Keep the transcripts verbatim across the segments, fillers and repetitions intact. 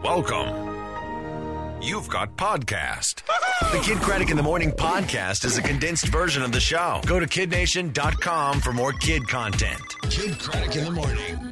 Welcome. You've got podcast. The Kid Craddock in the Morning podcast is a condensed version of the show. Go to kid nation dot com for more kid content. Kid Craddock in the Morning.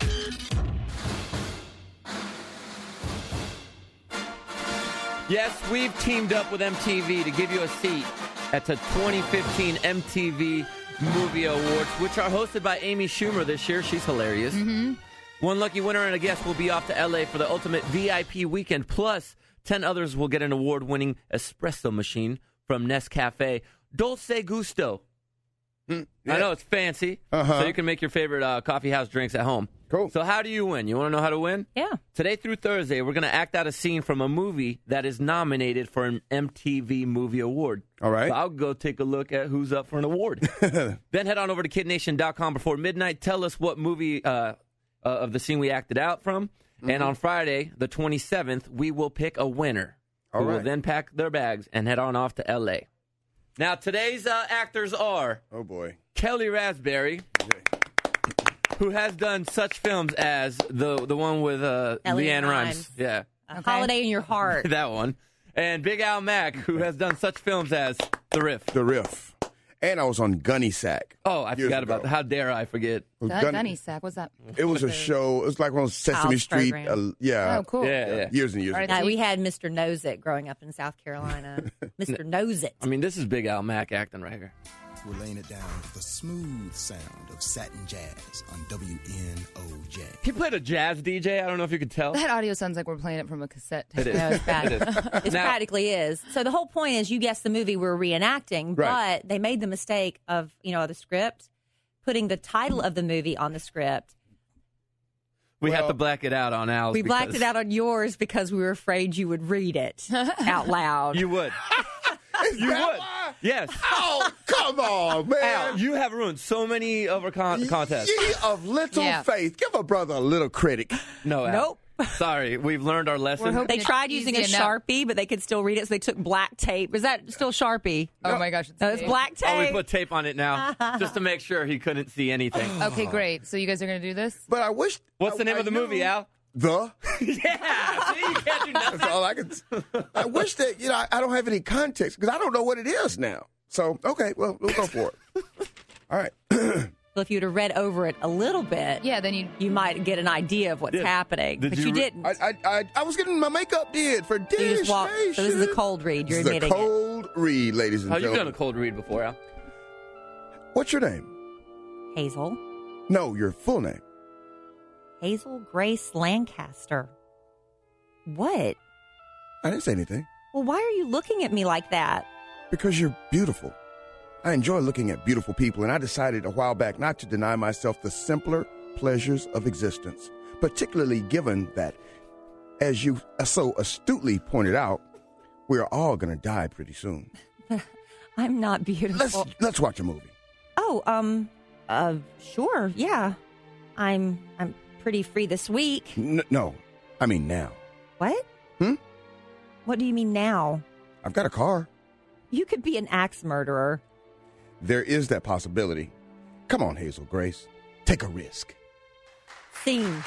Yes, we've teamed up with M T V to give you a seat at the twenty fifteen M T V Movie Awards, which are hosted by Amy Schumer this year. She's hilarious. Mm-hmm. One lucky winner and a guest will be off to L A for the ultimate V I P weekend. Plus, ten others will get an award-winning espresso machine from Nescafe Dolce Gusto. Mm, yeah. I know, it's fancy, uh-huh. so you can make your favorite uh, coffee house drinks at home. Cool. So how do you win? You want to know how to win? Yeah. Today through Thursday, we're going to act out a scene from a movie that is nominated for an M T V Movie Award. All right. So I'll go take a look at who's up for an award. Then head on over to kid nation dot com before midnight. Tell us what movie uh, uh, of the scene we acted out from. Mm-hmm. And on Friday, the twenty-seventh, we will pick a winner All who right. will then pack their bags and head on off to L A. Now, today's uh, actors are Oh, boy. Kelly Raspberry, who has done such films as the the one with uh, Ellie Leanne Rimes. Rimes. Yeah, A Holiday in Your Heart. that one. And Big Al Mack, who has done such films as The Riff. The Riff. And I was on Gunny Sack. Oh, I years forgot ago. about that. How dare I forget? It was That Gun- Gunny Sack, what's that? It was a show. It was like on Sesame Child's Street. program. Uh, yeah. Oh, cool. Yeah, yeah. Years and years Right. ago. Uh, we had Mister Nose It growing up in South Carolina. Mister Nose It. I mean, this is Big Al Mack acting right here. We're laying it down with the smooth sound of satin jazz on W N O J. He played a jazz D J. I don't know if you could tell. That audio sounds like we're playing it from a cassette tape. It is. No, it's bad. It is. It Now- practically is. So the whole point is you guessed the movie we're reenacting, Right. but they made the mistake of, you know, the script, putting the title of the movie on the script. We have Well- to black it out on Al's. We blacked because it out on yours because we were afraid you would read it out loud. You would. you that would. why? Yes. Oh, come on, man. Al, you have ruined so many of our con- contests. Ye of little Yeah. faith. Give a brother a little credit. No, Al. Nope. Sorry, we've learned our lesson. We're hoping- They It's tried using a easy enough. Sharpie, but they could still read it, so they took black tape. Is that still Sharpie? Oh, my gosh. It's No, it's me. black Oh, we tape. put tape on it now just to make sure he couldn't see anything. Okay, great. So you guys are going to do this? But I wish. What's the I- name I of the movie, knew- Al? The. Yeah. See, you can't do nothing. That's all I can. I wish that, you know, I, I don't have any context because I don't know what it is now. So, okay, well, we'll go for it. All right. Well, if you'd have read over it a little bit, Yeah, then you. you might get an idea of what's Did- happening. did but you you, re- didn't. I, I, I, I was getting my makeup did for So Dish you just walk- Nation. so this is a cold read. You're This is a admitting it. cold read, ladies and Oh, you've done gentlemen. a cold read before, Al. What's your name? Hazel. No, your full name. Hazel Grace Lancaster. What? I didn't say anything. Well, why are you looking at me like that? Because you're beautiful. I enjoy looking at beautiful people, and I decided a while back not to deny myself the simpler pleasures of existence, particularly given that, as you so astutely pointed out, we're all going to die pretty soon. I'm not beautiful. Let's let's watch a movie. Oh, um, uh, sure, yeah. I'm I'm pretty free this week. N- no, I mean now. What? Hmm? What do you mean now? I've got a car. You could be an axe murderer. There is that possibility. Come on, Hazel Grace. Take a risk. Scene.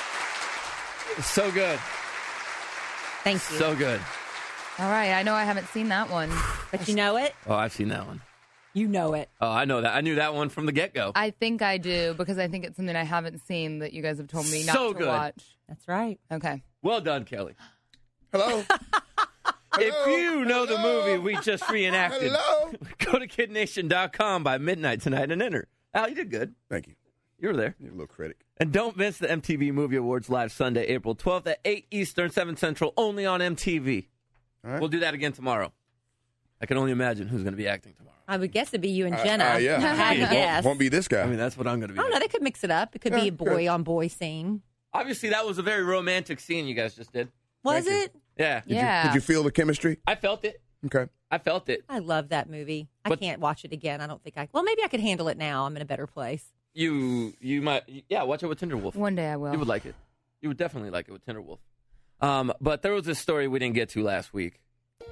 So good. Thank you. So good. All right, I know I haven't seen that one. but you know it? Oh, I've seen that one. You know it. Oh, I know that. I knew that one from the get-go. I think I do because I think it's something I haven't seen that you guys have told me not So to good. watch. That's right. Okay. Well done, Kelly. Hello? If you know the movie we just reenacted, Hello? go to kid nation dot com by midnight tonight and enter. Al, you did good. Thank you. You were there. You're a little critic. And don't miss the M T V Movie Awards live Sunday, April twelfth at eight Eastern, seven Central, only on M T V. All right. We'll do that again tomorrow. I can only imagine who's going to be acting tomorrow. I would guess it'd be you and Uh, Jenna. uh, yeah. I had to Won't- guess. Won't be this guy. I mean, that's what I'm going to be I don't doing. know. They could mix it up. It could Yeah, be a good. boy on boy scene. Obviously, that was a very romantic scene you guys just did. Was Thank you. it? Yeah. Did Yeah. You, did you feel the chemistry? I felt it. Okay. I felt it. I love that movie. I But- can't watch it again. I don't think I. Well, maybe I could handle it now. I'm in a better place. You you might, yeah, watch it with Tinderwolf. One day I will. You would like it. You would definitely like it with Tinderwolf. Um, but there was a story we didn't get to last week.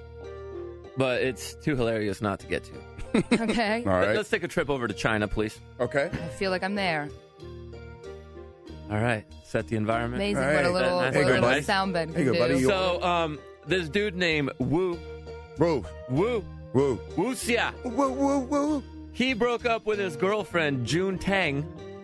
But it's too hilarious not to get to. Okay. All right. Let's take a trip over to China, please. Okay. I feel like I'm there. All right. Set the environment. Amazing All what a right. little, That's what a good, little buddy. sound bed can Hey, good, do. buddy. You- So, um, this dude named Woo, Whoa, Woo, whoa, Woo Xia, whoa, whoa, whoa. he broke up with his girlfriend, June Tang.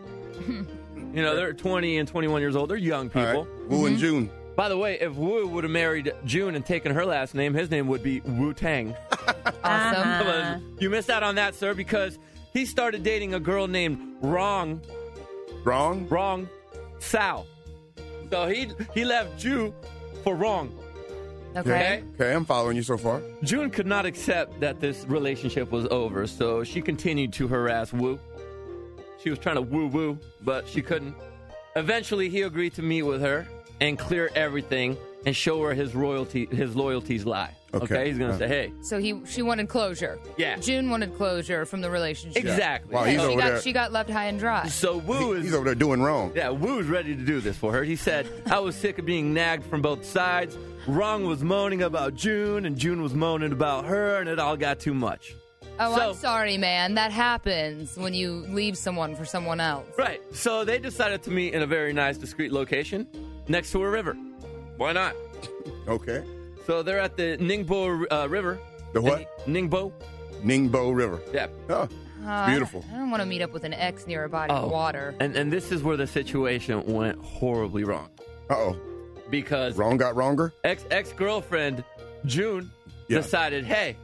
You know, they're twenty and twenty-one years old. They're young All people. right. Woo and June. By the way, if Wu would have married June and taken her last name, his name would be Wu Tang. Awesome. Uh-huh. You missed out on that, sir, because he started dating a girl named Rong, Wrong? Rong Sao. So he he left Ju for Rong. Okay. Okay, I'm following you so far. June could not accept that this relationship was over, so she continued to harass Wu. She was trying to woo woo, but she couldn't. Eventually, he agreed to meet with her and clear everything and show her his royalty, his loyalties lie. Okay, Okay. he's gonna Uh. say, "Hey, So he, she wanted closure. Yeah. June wanted closure from the relationship. exactly." Wow, he's she over got there. she got left high and dry. So Wu He- is he's over there doing wrong. Yeah, Woo's ready to do this for her. He said, I was sick of being nagged from both sides. Rong was moaning about June, and June was moaning about her, and it all got too much. Oh, So- I'm sorry, man. That happens when you leave someone for someone else. Right. So they decided to meet in a very nice, discreet location next to a river. Why not? Okay. So they're at the Ningbo uh, River. The what? Ningbo. Ningbo River. Yeah. Oh, Uh, beautiful. I don't want to meet up with an ex near a body of water. And, and this is where the situation went horribly wrong. Uh-oh. Because Wrong got wronger? ex ex girlfriend June Yeah. decided, hey,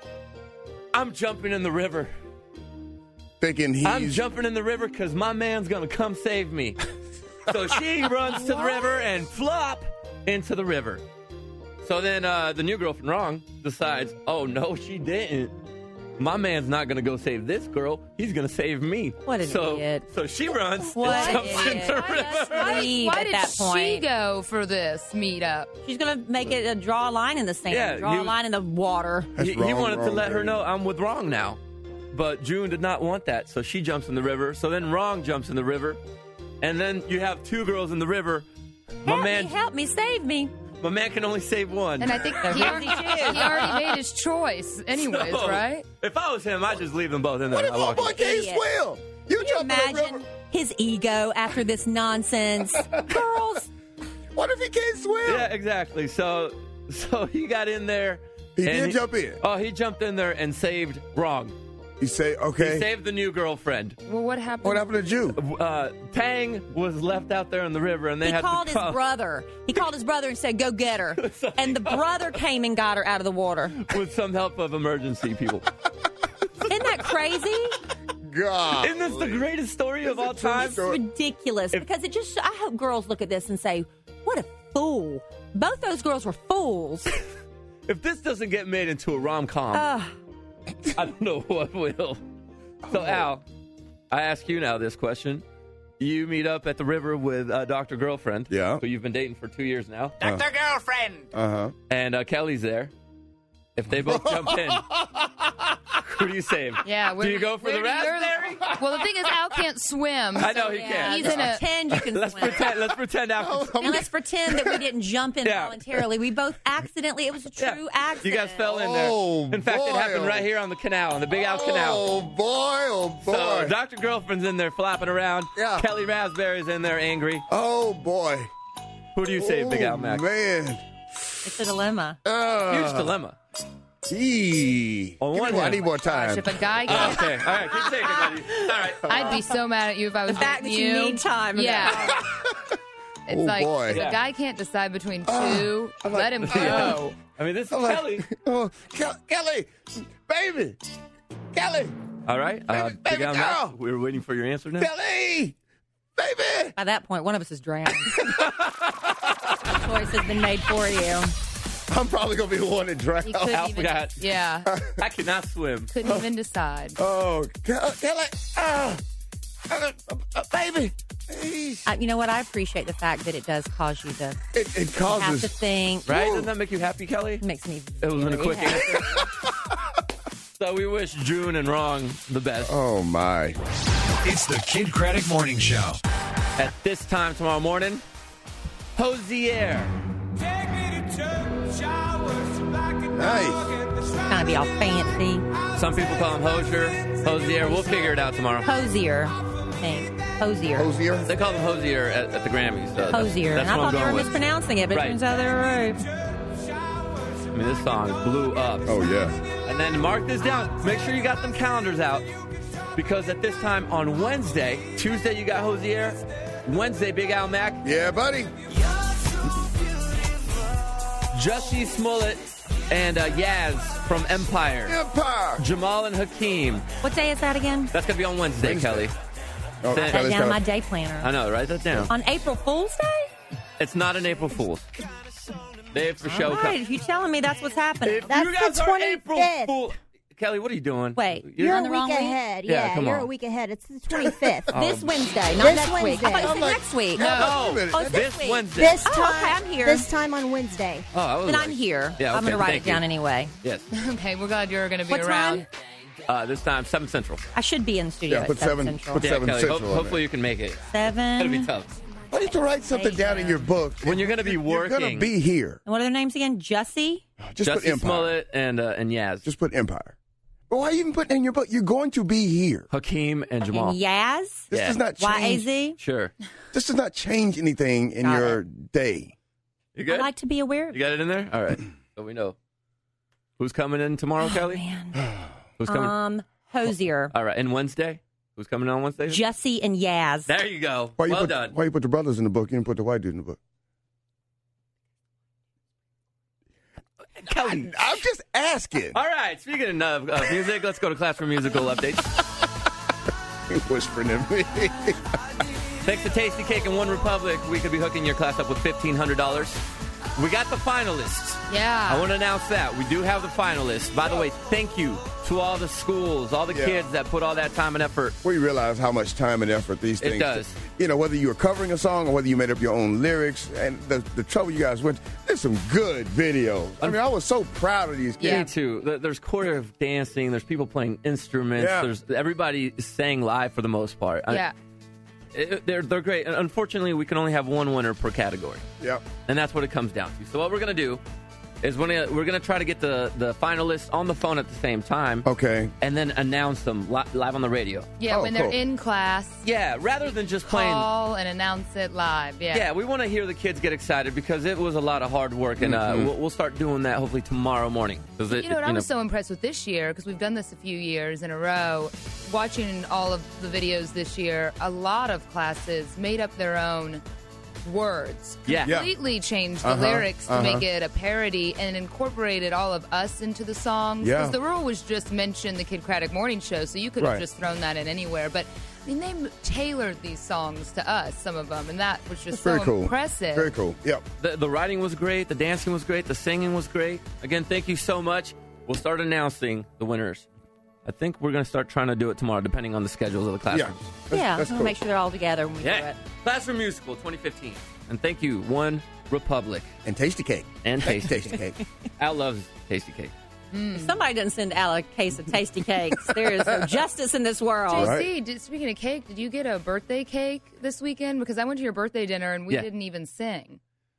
I'm jumping in the river. Thinking he's... I'm jumping in the river because my man's going to come save me. So she runs to the river and flop into the river. So then uh, the new girlfriend, Wrong, decides, oh, no, she didn't. My man's not going to go save this girl. He's going to save me. What an so, idiot. So she runs What and an jumps idiot. into the Why river. does- Why, Leave why at did that she point. go for this meetup? She's going to make it a draw a line in the sand. Yeah, draw you- a line in the water. That's He, he wrong, wanted to wrong, let her dirty. know I'm with Wrong now. But June did not want that, so she jumps in the river. So then Wrong jumps in the river. And then you have two girls in the river. My Help man, me, help me, save me. my man can only save one. And I think They're he already, busy too. he already made his choice anyways, So, right? If I was him, I'd just leave them both in there. What if I my walk boy in. can't Idiot. swim? You Can you jump in the imagine river. his ego after this nonsense? Girls, What if he can't swim? Yeah, exactly. So, so he got in there. He and did jump in. Oh, he jumped in there and saved Wrong. He say, okay. He saved the new girlfriend. Well, what happened? What happened to Jew? Uh, Tang was left out there in the river, and they he had called to his come brother. He called his brother and said, go get her. And the brother came and got her out of the water. with some help of emergency people. Isn't that crazy? God. Isn't this the greatest story of all time? It's ridiculous because it just, I hope girls look at this and say, what a fool. Both those girls were fools. If this doesn't get made into a rom-com, Ugh. I don't know what will. So, Al, I ask you now this question. You meet up at the river with uh, Doctor Girlfriend, Yeah. who you've been dating for two years now, Doctor Girlfriend. Uh-huh. and uh, Kelly's there. If they both jump in, who do you save? Yeah, do you go for the where do you- raspberry? Well, the thing is, Al can't swim. I know so he can't. He's Let's in a. pretend you can Let's swim. pretend. Let's pretend Al. can- And let's pretend that we didn't jump in Yeah. voluntarily. We both accidentally, it was a true Yeah. accident. You guys fell in there. Oh, in fact, it boy. happened right here on the canal, on the Big Al Canal. Oh, boy. Oh, boy. So Doctor Girlfriend's in there flapping around. Yeah. Kelly Raspberry's in there angry. Oh, boy. Who do you save, Big Al Oh, Mac? man. It's a dilemma. Uh, Huge dilemma. Eee. On Give one me one- I hand- need more time. If a guy Oh, can't, okay. All right. Keep taking, buddy. All right. I'd be so mad at you if I was The fact dating that you need time. Yeah. It's Oh, like boy. if Yeah. a guy can't decide between two, I'm let like- him go. I mean, this is I'm like, Kelly. oh, Ke- Kelly, baby, Kelly, All right. Uh, Baby- Big baby Al Mac, girl. we were waiting for your answer now. Kelly, baby. By that point, one of us is drowned. The choice has been made for you. I'm probably gonna be the one that drowned. He couldn't Al even, forgot. yeah, I cannot swim. couldn't even decide. Oh, Ke- Kelly, ah, uh, uh, uh, baby. Please. Uh, you know what? I appreciate the fact that it does cause you to It, it have to causes. think. Right? Doesn't that make you happy, Kelly? It makes me. It was in a very quick happy. answer. So we wish June and Wrong the best. Oh my! It's the Kid Craddock Morning Show. At this time tomorrow morning, Hosier. Nice. Kind of be all fancy. Some people call him Hosier. Hosier. We'll figure it out tomorrow. Hosier, I think. Hosier. Hosier? They call them Hosier at, at the Grammys. So that's- Hosier. That's, And I what I'm thought they going were with. mispronouncing it, but Right. it turns out they were right. I mean, this song blew up. Oh, yeah. And then mark this down. Make sure you got them calendars out. Because at this time on Wednesday, Tuesday you got Hosier. Wednesday, Big Al Mac. Yeah, buddy. Jussie Smollett and uh, Yaz from Empire. Empire. Jamal and Hakeem. What day is that again? That's going to be on Wednesday, Wednesday. Kelly. Oh, That- Write Kelly's down got my a- day planner. I know, write that down. On April Fool's Day? It's not an April Fool's. They have for show. All right, if you're telling me that's what's happening. If That's you guys the are April twenty-fifth. Fool. Kelly, what are you doing? Wait, You're- you're You're on a the week wrong week? ahead. Yeah, Yeah, come you're on. a week ahead. It's the twenty-fifth. This Wednesday, not This next week. Wednesday. I thought you I'm said like- next week. No, Wait a minute. Oh, it's this week. Wednesday. This Oh, time, okay, I'm here. This time on Wednesday. Oh, I was Then like- I'm here. Yeah, I'm okay, going to write thank it down you. anyway. Yes. Okay, we're glad you're going to be What around. time? Uh, this time, seven Central. I should be in the studio Yeah, at put seven, seven- Central. put Yeah, Seven Kelly. Central ho- on hopefully there. you can make it. Seven. It's going to be tough. Why don't you write something down in your book? When you're going to be You're working. going to be here. And what are their names again? Jussie? Just put Jussie Empire. Smollett and, uh, and Yaz. Just put Empire. But why even put in your book? You're going to be here. Hakeem and Jamal. And Yaz? This Yeah. does not Y A change. Z? Sure. This does not change anything in Got your day. You I good? like to be aware of You got it in there? All right. So we know. Who's coming in tomorrow, Kelly? man. Who's coming? Um, Hosier. All right. And Wednesday? Who's coming in on Wednesday? Jussie and Yaz. There you go. Why you well put, done. Why you put the brothers in the book? You didn't put the white dude in the book. Kelly. I'm just asking. All right. Speaking of uh, music, let's go to Classroom Musical Updates. Whispering at me. Thanks to Tasty Cake and One Republic, we could be hooking your class up with fifteen hundred dollars. We got the finalists. Yeah. I want to announce that. We do have the finalists. By the way, thank you to all the schools, all the Yeah. kids that put all that time and effort. We realize how much time and effort these It things does. You know, whether you were covering a song or whether you made up your own lyrics, and the, the trouble you guys went, there's some good videos. I mean, I was so proud of these Me kids. too. There- There's choreographed dancing. There's people playing instruments. Yeah. There's everybody sang live for the most part. I- Yeah. it- they're they're great. Unfortunately, we can only have one winner per category, Yep. and that's what it comes down to. So what we're gonna do is we're gonna we're gonna try to get the the finalists on the phone at the same time, Okay. and then announce them li- live on the radio. Yeah, Oh, when cool. they're in class, Yeah, rather than just playing. call and announce it live. Yeah. Yeah, we want to hear the kids get excited because it was a lot of hard work, and uh, we'll, we'll start doing that hopefully tomorrow morning. 'Cause it, You know what it- I was so impressed with this year, because we've done this a few years in a row, watching all of the videos this year, a lot of classes made up their own words. Yeah. Yeah. Completely changed the Uh-huh, lyrics to uh-huh. make it a parody and incorporated all of us into the songs. Yeah. Because the rule was just mention the Kid Craddock Morning Show, so you could have Right. just thrown that in anywhere. But I mean, they m- tailored these songs to us, some of them, and that was just Very so cool. impressive. Very cool. Yep. The, the writing was great. The dancing was great. The singing was great. Again, thank you so much. We'll start announcing the winners. I think we're going to start trying to do it tomorrow, depending on the schedules of the Yeah. classrooms. That's, yeah, that's we'll cool. make sure they're all together when we do Yeah. it. Classroom Musical twenty fifteen. And thank you, One Republic And tasty cake. and Tasty Tasty Cake. cake. Al loves Tasty Cake. If somebody doesn't send Al a case of tasty cakes, there is no justice in this world. All right. J C, did, speaking of cake, did you get a birthday cake this weekend? Because I went to your birthday dinner and we Yeah. didn't even sing.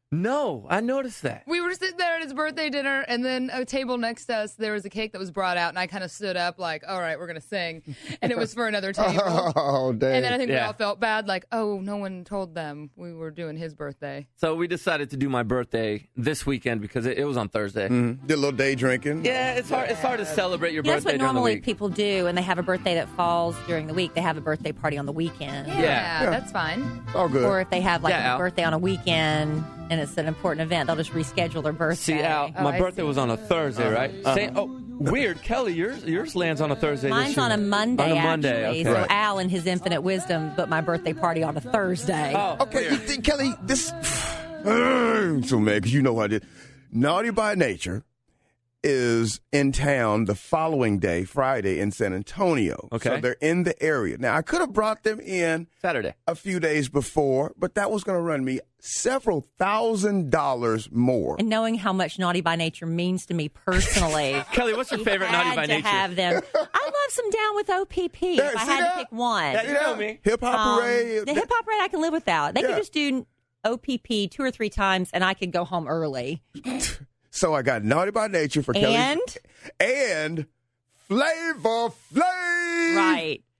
No, I noticed that. We were sitting there at his birthday dinner, and then a table next to us, there was a cake that was brought out, and I kind of stood up like, all right, we're going to sing. And it was for another table. Oh, dang. And then I think we Yeah. all felt bad, like, oh, no one told them we were doing his birthday. So we decided to do my birthday this weekend because it, it was on Thursday. Mhm. Did a little day drinking. Yeah, it's hard. It's hard to celebrate your Yeah, that's birthday what during the normally week. people do, and they have a birthday that falls during the week. They have a birthday party on the weekend. Yeah, Yeah. that's fine. All good. Or if they have like Yeah, a Al. birthday on a weekend and it's an important event, they'll just reschedule their birthday. See, Al, Oh, my I birthday see. was on a Thursday, right? Same, oh, weird. Kelly, yours yours lands on a Thursday. this Mine's year. on a Monday, On a Monday, actually. okay. So Right. Al, in his infinite wisdom, put my birthday party on a Thursday. Oh, Okay, weird. you think, Kelly, this. I'm so mad because you know what I did. Naughty by Nature is in town the following day, Friday, in San Antonio. Okay. So they're in the area. Now, I could have brought them in Saturday. a few days before, but that was going to run me several thousand dollars more. And knowing how much Naughty by Nature means to me personally. Kelly, what's your we favorite had Naughty by to Nature? have them. I love some Down with O P P. There, if I see had that? to pick one. That- You know me. Hip Hop Um, Parade. the hip hop parade I can live without. They Yeah. could just do O P P two or three times, and I could go home early. So I got Naughty by Nature for Kelly. And? And Flavor Flav. Right.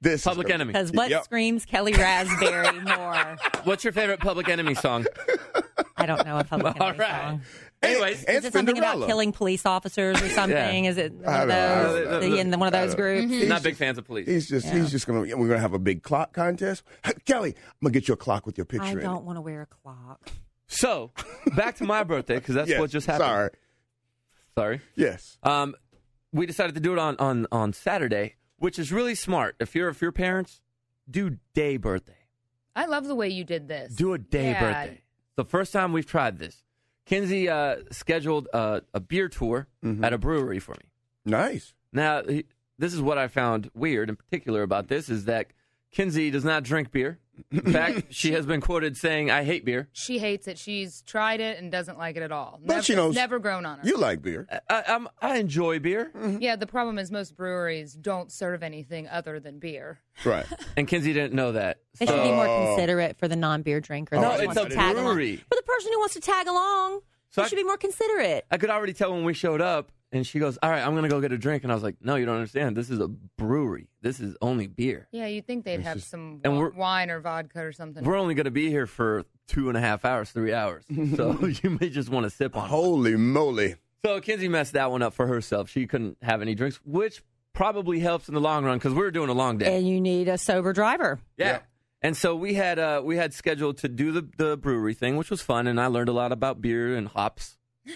This Public is Enemy. Because what Yep. screams Kelly Raspberry more? What's your favorite Public Enemy song? I don't know a Public All Enemy right. song. Anyways, And Is it something about Spinderella. killing police officers or something? Yeah. Is it one I of don't know, I those? don't know. Is he in one of those groups? not big fans of police. He's just Yeah. he's just gonna we're gonna have a big clock contest. Hey, Kelly, I'm gonna get you a clock with your picture I in it. don't want to wear a clock. So, back to my birthday, because that's Yes, what just happened. Sorry. Sorry. Yes. Um, we decided to do it on, on, on Saturday, which is really smart. If you're if you're parents, do day birthday. I love the way you did this. Do a day Yeah. birthday. The first time we've tried this. Kinsey uh, scheduled a, a beer tour Mm-hmm. at a brewery for me. Nice. Now, he- this is what I found weird in particular about this is that Kinsey does not drink beer. In fact, she has been quoted saying, I hate beer. She hates it. She's tried it and doesn't like it at all. But never, she knows- it's never grown on her. You like beer. I, I'm, I enjoy beer. Yeah, the problem is most breweries don't serve anything other than beer. Right. And Kinsey didn't know that. They should be more considerate for the non-beer drinker. No, that it's wants a to tag along. brewery. For the person who wants to tag along, So they I- should be more considerate. I could already tell when we showed up, and she goes, all right, I'm going to go get a drink. And I was like, no, you don't understand. This is a brewery. This is only beer. Yeah, you'd think they'd have some and wa- we're- wine or vodka or something. We're only going to be here for two and a half hours, three hours. So you may just want to sip on it. Holy moly. So Kinsey messed that one up for herself. She couldn't have any drinks, which probably helps in the long run because we were doing a long day. And you need a sober driver. Yeah. Yeah. And so we had uh, we had scheduled to do the, the brewery thing, which was fun, and I learned a lot about beer and hops.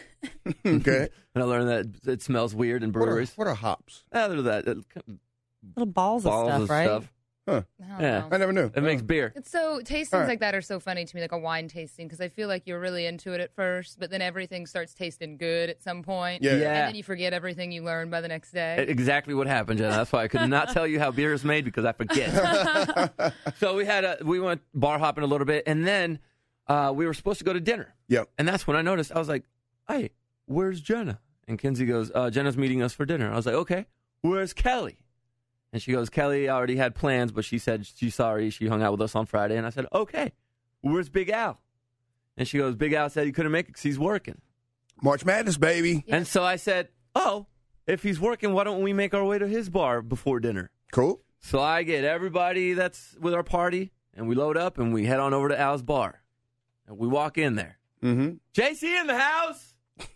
Okay. And I learned that it smells weird in What are, breweries. what are hops? Ah, there's that. It, Little balls, balls of stuff, of right? stuff. Huh. I don't Yeah. know. I never knew. It makes beer. It's so tastings All right. like that are so funny to me, like a wine tasting, because I feel like you're really into it at first, but then everything starts tasting good at some point. Yeah. And Yeah. then you forget everything you learned by the next day. Exactly what happened, Jenna. That's why I could not tell you how beer is made because I forget. So we had a we went bar hopping a little bit, and then uh, we were supposed to go to dinner. Yep. And that's when I noticed. I was like, "Hey, where's Jenna?" And Kinsey goes, uh, "Jenna's meeting us for dinner." I was like, "Okay, where's Kelly?" And she goes, "Kelly already had plans, but she said she's sorry. She hung out with us on Friday." And I said, "Okay, where's Big Al?" And she goes, "Big Al said he couldn't make it because he's working." March Madness, baby. And so I said, "Oh, if he's working, why don't we make our way to his bar before dinner?" Cool. So I get everybody that's with our party, and we load up, and we head on over to Al's bar. And we walk in there. Mm-hmm. J C in the house.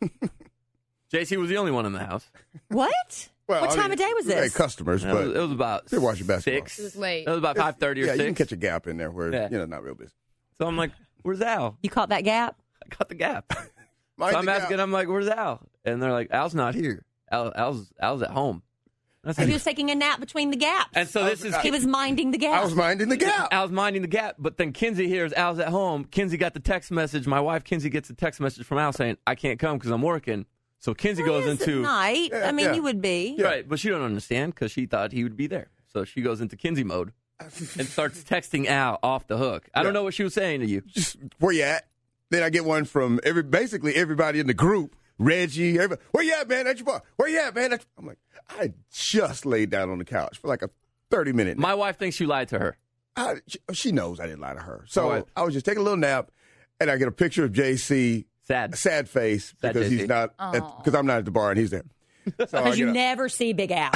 J C was the only one in the house. What? Well, what I time mean, of day was we had this? customers, It but was, it was about They're watching basketball. six. It was late. It was about five thirty or yeah, six. you can catch a gap in there where Yeah. you know not real busy. So I'm like, "Where's Al?" You caught that gap? I got the gap. Mind So I'm the asking. gap. I'm like, "Where's Al?" And they're like, "Al's not here. Al, Al's Al's at home." And I So he said, was taking a nap between the gaps. and so this is he was minding the gap. I was minding the gap. Al's minding the gap, but then Kinsey hears Al's at home. Kinsey got the text message. My wife Kinsey gets a text message from Al saying, "I can't come because I'm working." So Kinsey Well, goes it is at into night. Yeah, I mean, yeah. you would be. right, but she don't understand because she thought he would be there. So she goes into Kinsey mode and starts texting Al off the hook. I don't Yeah. know what she was saying to you. Just where you at? Then I get one from every basically everybody in the group. Reggie, everybody, where you at, man? At your bar. Where you at, man? At your-" I'm like, I just laid down on the couch for like a thirty minute nap. My wife thinks you lied to her. I, she, she knows I didn't lie to her. So Oh, I- I was just taking a little nap, and I get a picture of J C, Sad. a sad face Sad because J C. he's not because I'm not at the bar and he's there. So I Because you get a- never see Big Al.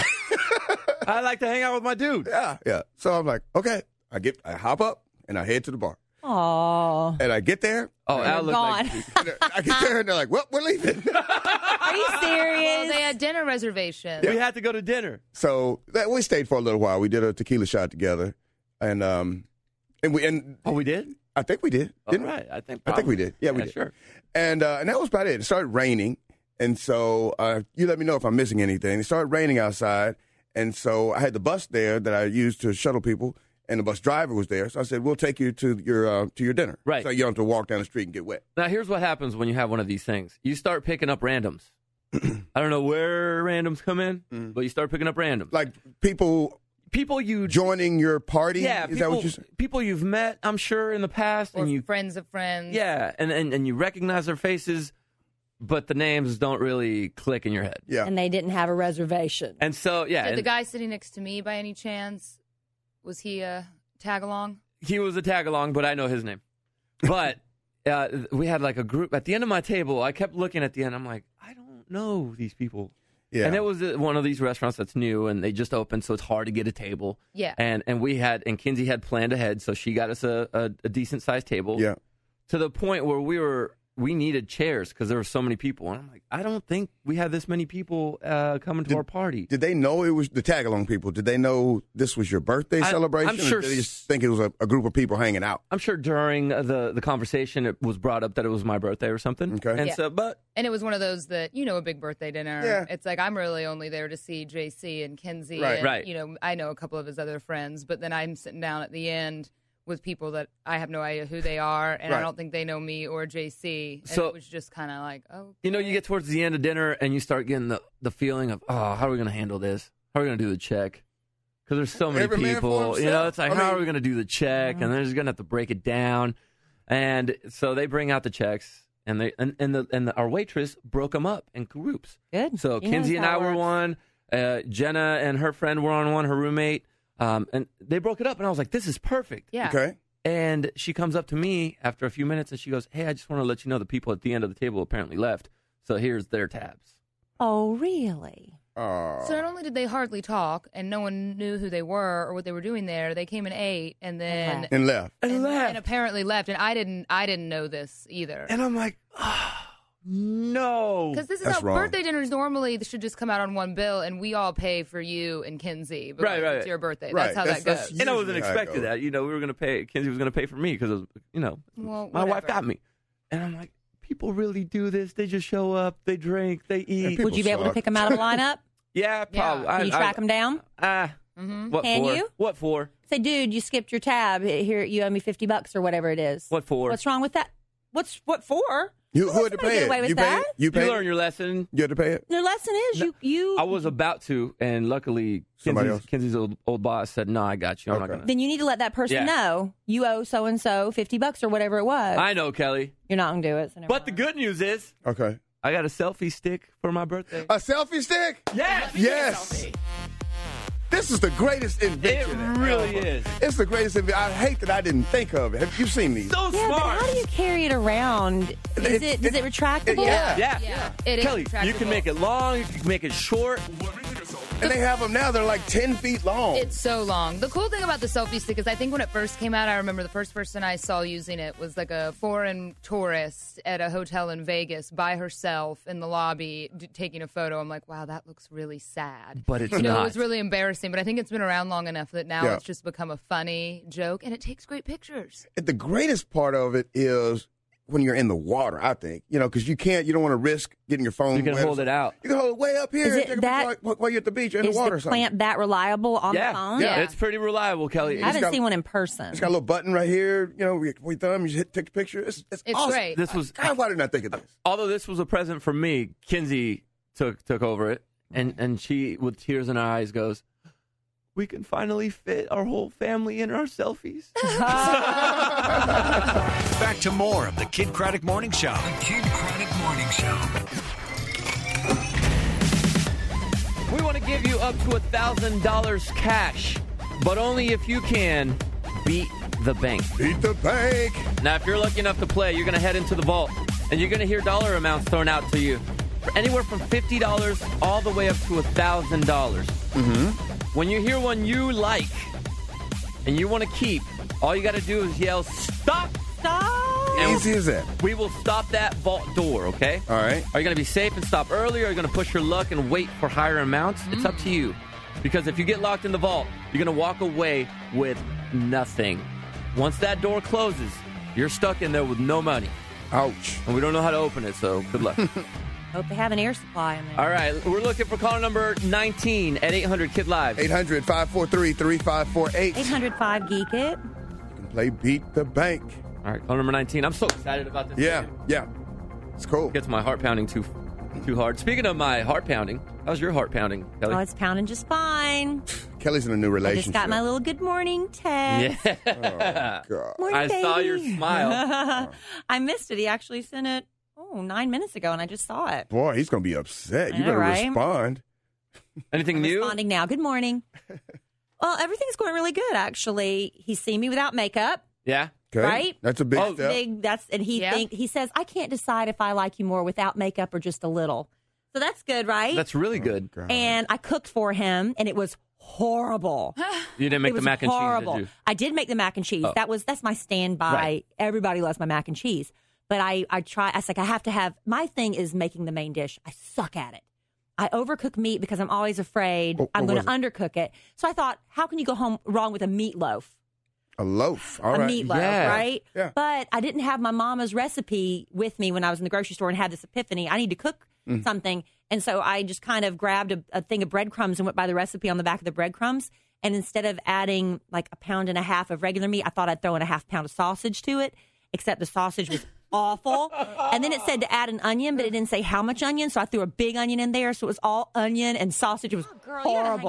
I like to hang out with my dude. yeah, yeah. So I'm like, okay. I get, I hop up and I head to the bar, Oh, and I get there. Oh, Al looked gone. like and I get there and they're like, well, we're leaving. Are you Well, serious? they had dinner reservations. we had to go to dinner. So that, we stayed for a little while. We did a tequila shot together, and um, and we and Oh, we did? I think we did. All Didn't we? right. I think I think we probably. did. Yeah, we did. Sure. And uh, and that was about it. It started raining, and so uh, you let me know if I'm missing anything. It started raining outside, and so I had the bus there that I used to shuttle people, and the bus driver was there. So I said, "We'll take you to your uh, to your dinner, Right. So you don't have to walk down the street and get wet." Now, here's what happens when you have one of these things. You start picking up randoms. I don't know where randoms come in, but you start picking up randoms. Like people people you joining your party. yeah, Is people, that what you said? people you've met, I'm sure, in the past, Or and you friends of friends. yeah, and, and and you recognize their faces, but the names don't really click in your head. Yeah. and they didn't have a reservation. And so yeah, Did the and guy sitting next to me, by any chance, was he a tag along? he was a tag along, but I know his name. But uh, we had like a group at the end of my table. I kept looking at the end. I'm like, I don't know these people. Yeah. And it was uh, one of these restaurants that's new, and they just opened, so it's hard to get a table. Yeah. And and we had, and Kinsey had planned ahead, so she got us a, a, a decent-sized table. Yeah. To the point where we were, we needed chairs because there were so many people. And I'm like, I don't think we have this many people uh, coming to Did- our party. Did they know it was the tag-along people? Did they know this was your birthday I- celebration? I'm sure Or did they s- just think it was a, a group of people hanging out? I'm sure during the, the conversation it was brought up that it was my birthday or something. Okay. And Yeah. so, but And it was one of those that, you know, a big birthday dinner. Yeah. It's like, I'm really only there to see J C and Kinsey. Right. and, Right. You know, I know a couple of his other friends, but then I'm sitting down at the end with people that I have no idea who they are, and Right. I don't think they know me or J C. And So- it was just kind of like, oh. you know, you get towards the end of dinner and you start getting the, the feeling of, oh, how are we going to handle this? How are we going to do the check? Because there's so many Every man for people. You know, himself. it's like, I how mean- are we going to do the check? And they're just going to have to break it down. And so they bring out the checks, and they and, and the and the, our waitress broke them up in groups. Good. So He Kinsey knows and how I it were works. one. Uh, Jenna and her friend were on one. Her roommate, um, and they broke it up. And I was like, "This is perfect." Yeah. Okay. And she comes up to me after a few minutes, and she goes, "Hey, I just want to let you know the people at the end of the table apparently left. So here's their tabs." Oh, really? Uh, So not only did they hardly talk, and no one knew who they were or what they were doing there, they came and ate, and then left. and left. And, and, left. and apparently left. And I didn't, I didn't know this either. And I'm like, oh, no. Because this is That's how wrong. birthday dinners normally should just come out on one bill, and we all pay for you and Kinsey because Right, right. it's your birthday. Right. That's how That's- that that's goes. And I wasn't usually how it expecting goes. that. You know, we were going to pay, Kinsey was going to pay for me because, you know, Well, my wife whatever. got me. And I'm like, people really do this. They just show up, they drink, they eat. people Would you be able to suck. pick them out of a lineup? Yeah, probably. Yeah. Can you track them down? Ah, Mm-hmm. what Can for? you? What for? Say, dude, you skipped your tab. Here, you owe me fifty bucks or whatever it is. What for? What's wrong with that? What's what for? You, who Well, had to somebody pay get it? away with You paid that? it? You You paid learn it? your lesson. You had to pay it? The lesson is you. you I was about to, and luckily, Somebody Kinsey's, else? Kinsey's old, old boss said, "No, I got you. I'm not Okay. gonna." then you need to let that person Yeah. know you owe so and so fifty bucks or whatever it was. I know, Kelly. You're not gonna do it. So never But the mind. good news is, Okay. I got a selfie stick for my birthday. A selfie stick? Yes, Yes. This is the greatest it invention. really is. It's the greatest invention. I hate that I didn't think of it. Have you seen these? So Yeah, but smart. how do you carry it around? Is It- it, is it- it retractable? yeah. Yeah, Yeah, it is Kelly, you can retractable. make it long. You can make it short. And they have them now. They're like ten feet long. It's so long. The cool thing about the selfie stick is I think when it first came out, I remember the first person I saw using it was like a foreign tourist at a hotel in Vegas by herself in the lobby d- taking a photo. I'm like, wow, that looks really sad. But it's you know, not. it was really embarrassing, but I think it's been around long enough that now Yeah. it's just become a funny joke, and it takes great pictures. the greatest part of it is when you're in the water, I think. You know, because you can't, you don't want to risk getting your phone You can wet or hold it something. out. You can hold it way up here. Is and it take a that- picture while, while you're at the beach or in Is the water or the something. plant that reliable on Yeah. the phone? yeah, Yeah. it's pretty reliable, Kelly. I It's haven't got- seen one in person. It's got a little button right here. You know, with your thumb, you just hit, take a picture. It's, it's, It's awesome. great. This was God, why didn't I think of this? although this was a present for me. Kinsey took took over it, and and she with tears in her eyes goes, "We can finally fit our whole family in our selfies." Back to more of the Kid Craddock Morning Show. The Kid Craddock Morning Show. We want to give you up to a thousand dollars cash, but only if you can beat the bank. Beat the bank. Now, if you're lucky enough to play, you're going to head into the vault, and you're going to hear dollar amounts thrown out to you, anywhere from fifty dollars all the way up to one thousand dollars. Mm-hmm. When you hear one you like and you want to keep, all you got to do is yell, "Stop!" Stop. And Easy as that. we will stop that vault door, okay? All right. Are you going to be safe and stop early, or are you going to push your luck and wait for higher amounts? It's up to you. Because if you get locked in the vault, you're going to walk away with nothing. Once that door closes, you're stuck in there with no money. Ouch. And we don't know how to open it, so good luck. Hope they have an air supply in there. All right, we're looking for caller number nineteen at eight hundred Kid Live. eight hundred, five four three, three five four eight. eight hundred five Geek It. You can play Beat the Bank. All right, caller number nineteen. I'm so excited about this. Yeah, game. yeah. It's cool. Gets my heart pounding too too hard. Speaking of my heart pounding, how's your heart pounding, Kelly? Oh, it's pounding just fine. Kelly's in a new I relationship. just got my little good morning text. yeah. God. Morning, I saw baby. your smile. I missed it. He actually sent it, oh, nine minutes ago, and I just saw it. Boy, he's going to be upset. You I know, better right? respond. Anything I'm new? responding now. Good morning. Well, everything's going really good, actually. He's seen me without makeup. Yeah. Okay. Right? That's a big Oh, step. Big. That's and he Yeah. think he says I can't decide if I like you more without makeup or just a little. So that's good, right? That's really good. God. And I cooked for him, and it was horrible. You didn't make it the was mac and horrible. cheese, did you? I did make the mac and cheese. Oh. That was that's my standby. Right. Everybody loves my mac and cheese. But I, I try. I was like, I have to have. My thing is making the main dish. I suck at it. I overcook meat because I'm always afraid What- I'm what going to was undercook it. So I thought, how can you go home wrong with a meatloaf? A loaf. All a right. meatloaf, Yeah. right? Yeah. But I didn't have my mama's recipe with me when I was in the grocery store and had this epiphany. I need to cook Mm. something. And so I just kind of grabbed a, a thing of breadcrumbs and went by the recipe on the back of the breadcrumbs. And instead of adding like a pound and a half of regular meat, I thought I'd throw in a half pound of sausage to it, except the sausage was awful. And then it said to add an onion, but it didn't say how much onion. So I threw a big onion in there. So it was all onion and sausage. It was horrible.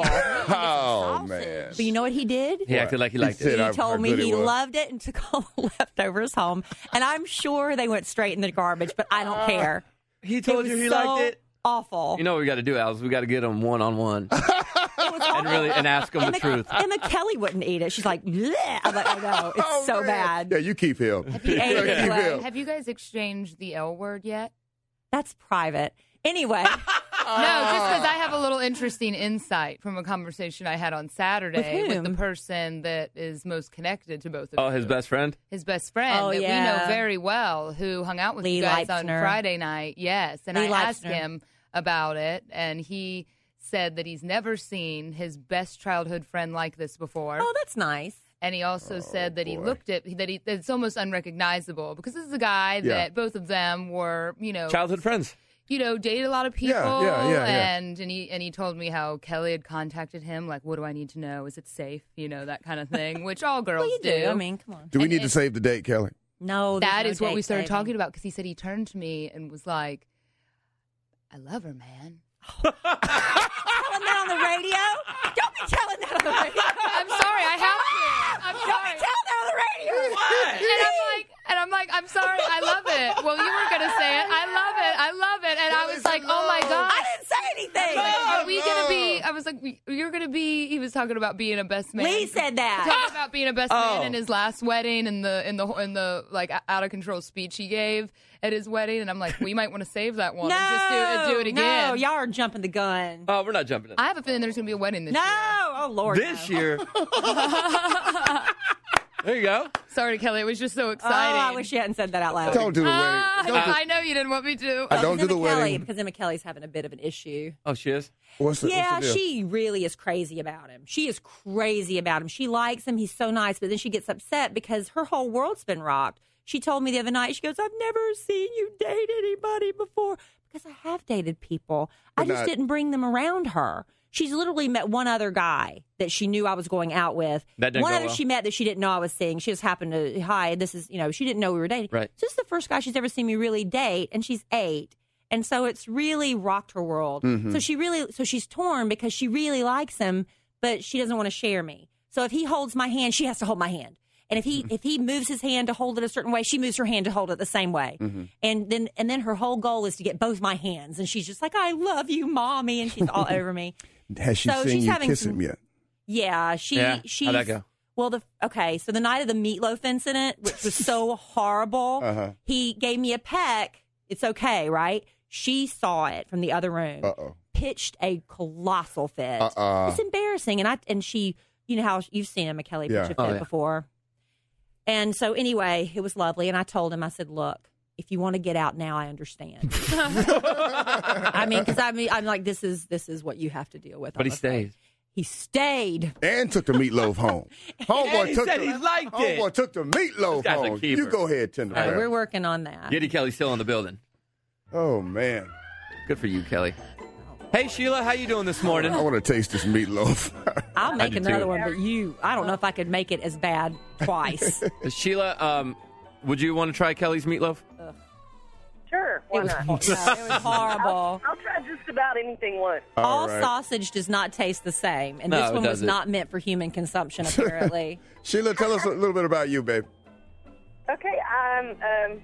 Oh, man. But you know what he did? He acted like he liked said it. He how- how told me good it he was. loved it and took all the leftovers home. And I'm sure they went straight in the garbage, but I don't care. He It told was you he so liked it. awful. You know what we got to do, Alice? We got to get him one on one It was awful. and really and ask him the Emma, truth. Emma Kelly wouldn't eat it. She's like, bleh. I'm like, I know. It's Oh, so man. bad. Yeah, you keep him. you ate You it keep anyway? him. Have you guys exchanged the L word yet? That's private. Anyway, No, just because I have a little interesting insight from a conversation I had on Saturday With with, whom? the person that is most connected to both of Oh, you. his best friend? His best friend Oh, that yeah. we know very well, who hung out with Lee you guys on Leipzner. Friday night. Yes, and Lee I asked Leipzner. him about it, and he said that he's never seen his best childhood friend like this before. oh, that's nice. And he also said that he boy. looked at that he that it's almost unrecognizable because this is a guy Yeah. that both of them were, you know, Childhood friends. you know, dated a lot of people. Yeah, yeah, yeah, yeah. And and he and he told me how Kelly had contacted him, like, what do I need to know? Is it safe? You know, that kind of thing, which all girls Well, you do. I mean, come on. Do we And- need to and- save the date, Kelly? No, there's That no is what we date started saving. talking about because he said he turned to me and was like, I love her, man. Telling that on the radio? Don't be telling that on the radio. I'm sorry, I have to. I'm Don't sorry. be telling that on the radio. And I'm like, and I'm like, I'm sorry, I love it. Well, you were gonna say it. I love it. I love it. And I was like, oh my god. I didn't say anything. Are we gonna be? I was like, we- you're gonna be. He was talking about being a best man. Lee said that. Talking about being a best Oh. man in his last wedding and the in the in the like out of control speech he gave at his wedding, and I'm like, we might want to save that one No, and just do it, do it again. No, y'all are jumping the gun. Oh, we're not jumping in. I have a feeling there's gonna be a wedding this No, year. oh Lord, This no. year. There you go. Sorry, Kelly, it was just so Oh, exciting. I wish you hadn't said that out loud. Don't do the Ah, wedding. Don't do, I know you didn't want me to. I don't do Emma the Kelly, wedding. because Emma Kelly's having a bit of an issue. Oh, she is? What's the, Yeah, what's the deal? she really is crazy about him. She is crazy about him. She likes him. He's so nice, but then she gets upset because her whole world's been rocked. She told me the other night, she goes, I've never seen you date anybody before. Because I have dated people. I But just not- didn't bring them around her. She's literally met one other guy that she knew I was going out with. That didn't one go other well. she met that she didn't know I was seeing. She just happened to, hi, this is, you know, she didn't know we were dating. Right. So this is the first guy she's ever seen me really date, and she's eight. And so it's really rocked her world. Mm-hmm. So she really, so she's torn because she really likes him, but she doesn't want to share me. So if he holds my hand, she has to hold my hand. And if he if he moves his hand to hold it a certain way, she moves her hand to hold it the same way. Mm-hmm. And then and then her whole goal is to get both my hands. And she's just like, I love you, mommy, and she's all over me. Has she So seen she's you having kiss some- him yet? Yeah, she Yeah, she's how'd that go? well the okay, so the night of the meatloaf incident, which was so horrible, Uh-huh. he gave me a peck. It's okay, right? She saw it from the other room. Uh-oh. Pitched a colossal fit. Uh-uh. It's embarrassing, and I and she, you know how you've seen Emma Kelly pitch Yeah. a fit Oh, yeah. before. And so anyway, it was lovely, and I told him, I said, look, if you want to get out now, I understand. I mean, because I mean, I'm like, this is this is what you have to deal with. But I'm he afraid. stayed. He stayed. And took the meatloaf home. Homeboy he took said the, he liked it. Homeboy took the meatloaf This guy's a home. keeper. You go ahead, Tender. All right, we're working on that. Giddy Kelly's still in the building. Oh, man. Good for you, Kelly. Hey, Sheila, how you doing this morning? I want to taste this meatloaf. I'll make do another too. one, but you, I don't know if I could make it as bad twice. Sheila, um, would you want to try Kelly's meatloaf? Sure, why It was, not? no, it was horrible. I'll try just about anything once. All right. sausage does not taste the same, and No, this it one was doesn't. not meant for human consumption, apparently. Sheila, tell us a little bit about you, babe. Okay, I'm um,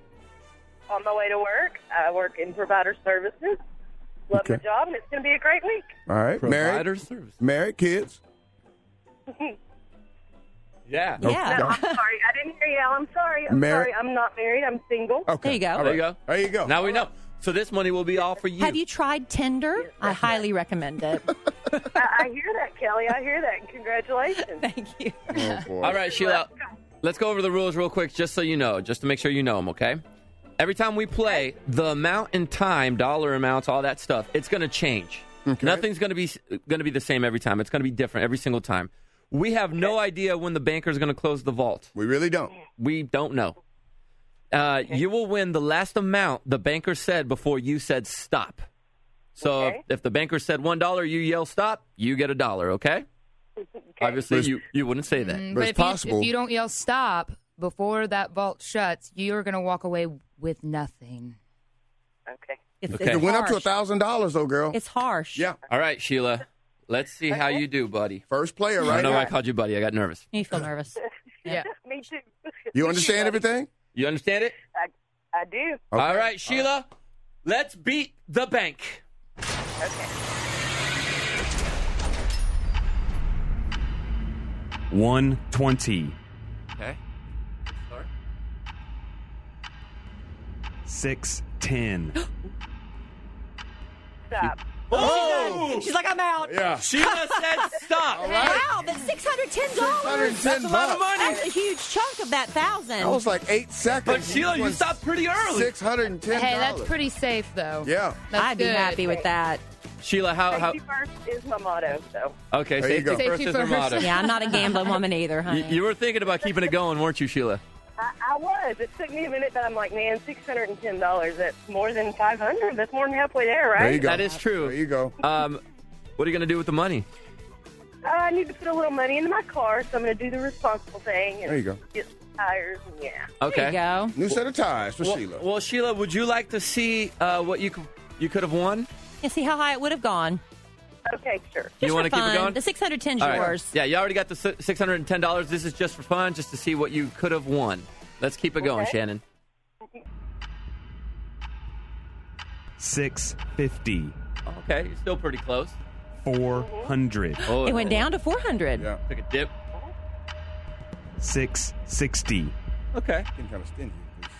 on my way to work. I work in provider services. Love Okay. my job, and it's going to be a great week. All right. Married? Provider service. Married, kids? Yeah. No, Yeah. I'm sorry. I didn't hear you, Al. I'm sorry. I'm Married- sorry. I'm not married. I'm single. Okay. There you go. All There you right. go. There you go. Now we know. So this money will be all for you. Have you tried Tinder? I highly recommend it. I, I hear that, Kelly. I hear that. Congratulations. Thank you. Oh, boy. All right, Sheila. Let's go over the rules real quick, just so you know, just to make sure you know them, okay? Every time we play, the amount and time, dollar amounts, all that stuff, it's going to change. Okay. Nothing's going to be going to be the same every time. It's going to be different every single time. We have no idea when the banker is going to close the vault. We really don't. We don't know. Uh, you will win the last amount the banker said before you said stop. So Okay. if, if the banker said one dollar, you yell stop, you get a dollar, okay? Obviously, There's- you, you wouldn't say that. Mm, But but it's if you, possible. if you don't yell stop before that vault shuts, you're going to walk away with nothing. Okay. It's, Okay. It it's went up to a harsh. thousand dollars, though, girl. It's harsh. Yeah, All right, Sheila. Let's see how you do, buddy. first player, I right? don't know why I called you buddy. I got nervous. You feel nervous. Yeah. Me too. You understand everything? You understand it? I, I do. Okay. All right, Sheila. Let's beat the bank. Okay. one twenty, Okay. six ten, Stop. Oh! She's like, I'm out. Yeah. Sheila said stop. Wow, that's six hundred ten dollars. six hundred ten That's a lot of bucks. money. That's a huge chunk of that thousand. That was like eight seconds. But Sheila, you stopped pretty early. Six hundred and ten dollars. Hey, that's pretty safe, though. Yeah. That's I'd be good. happy with that. Sheila, how how? Safety first is my motto, so. Okay, There you safety go. first Safety is her first. motto. Yeah, I'm not a gambling woman either, honey. You, you were thinking about keeping it going, weren't you, Sheila? I, I was. It took me a minute, but I'm like, man, six hundred and ten dollars. That's more than five hundred. That's more than halfway there, right? There you go. That is true. There you go. Um, what are you going to do with the money? Uh, I need to put a little money into my car, so I'm going to do the responsible thing. And There you go. Get some tires, and yeah. Okay. There you go. New set of tires for Well, Sheila. well, Sheila, would you like to see uh, what you could you could have won? Yeah, see how high it would have gone. Okay, sure. Just You for wanna keep it fun. going? The six hundred ten is All right. yours. Yeah, you already got the six hundred and ten dollars. This is just for fun, just to see what you could have won. Let's keep it going, Okay. Shannon. six fifty, Okay, you're still pretty close. four hundred, Oh, It went down to four hundred. Yeah. Took a dip. six sixty, Okay. Getting kind of stingy.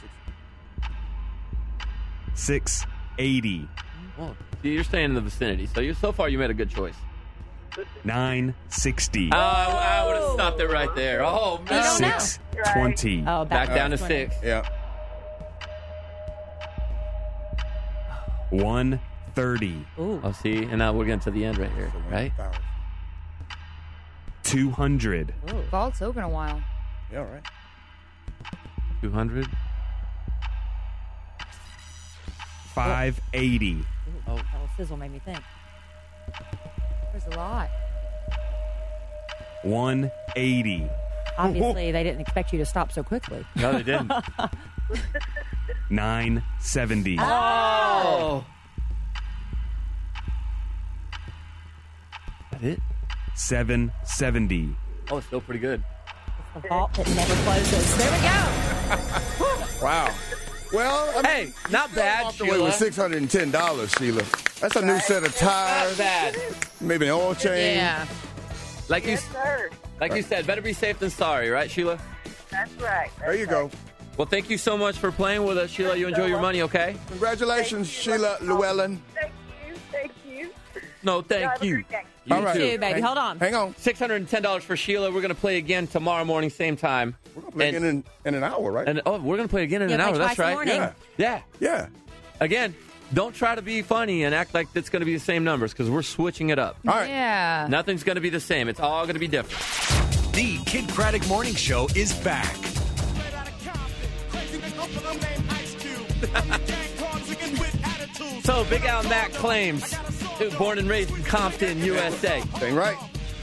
six eighty, Well, see, you're staying in the vicinity, so you so far you made a good choice. nine sixty, Oh, I would have stopped it right there. Oh You man. don't know. six twenty, Oh, Back back, down to twenty. six. Yeah. one thirty, Ooh. Oh, see, and now we're getting to the end right here, right? two hundred, Vault's open a while. Yeah, right. Two hundred. five eighty, Oh, that little sizzle made me think. There's a lot. one eighty, Obviously, they didn't expect you to stop so quickly. No, they didn't. nine seventy, Oh. That it? seven seventy, Oh, it's still pretty good. The vault that never closes. There we go. Wow. Well, I mean, Hey, not bad, walked away Sheila. with six hundred and ten dollars, Sheila. That's a new set of Not tires. bad. Maybe an oil change. Yeah. Like you, Yes, sir. like you said, better be safe than sorry, right, Sheila? That's right. There you go. Well, thank you so much for playing with us, Sheila. You enjoy your money, okay? Congratulations, Sheila Llewellyn. Thank you. Thank you. No, thank Have a you. great day. You All right. too. Too, baby. Hang- Hold on. Hang on. six hundred ten dollars for Sheila. We're going to play again tomorrow morning, same time. We're going to play And- again in, in an hour, right? And oh, we're going to play again in Yeah, an play hour. That's twice in the right. morning. Yeah. yeah. Again, don't try to be funny and act like it's going to be the same numbers because we're switching it up. All right. Yeah. Nothing's going to be the same. It's all going to be different. The Kid Craddock Morning Show is back. So, Big Al Mack claims, born and raised in Compton, U S A. Dang right.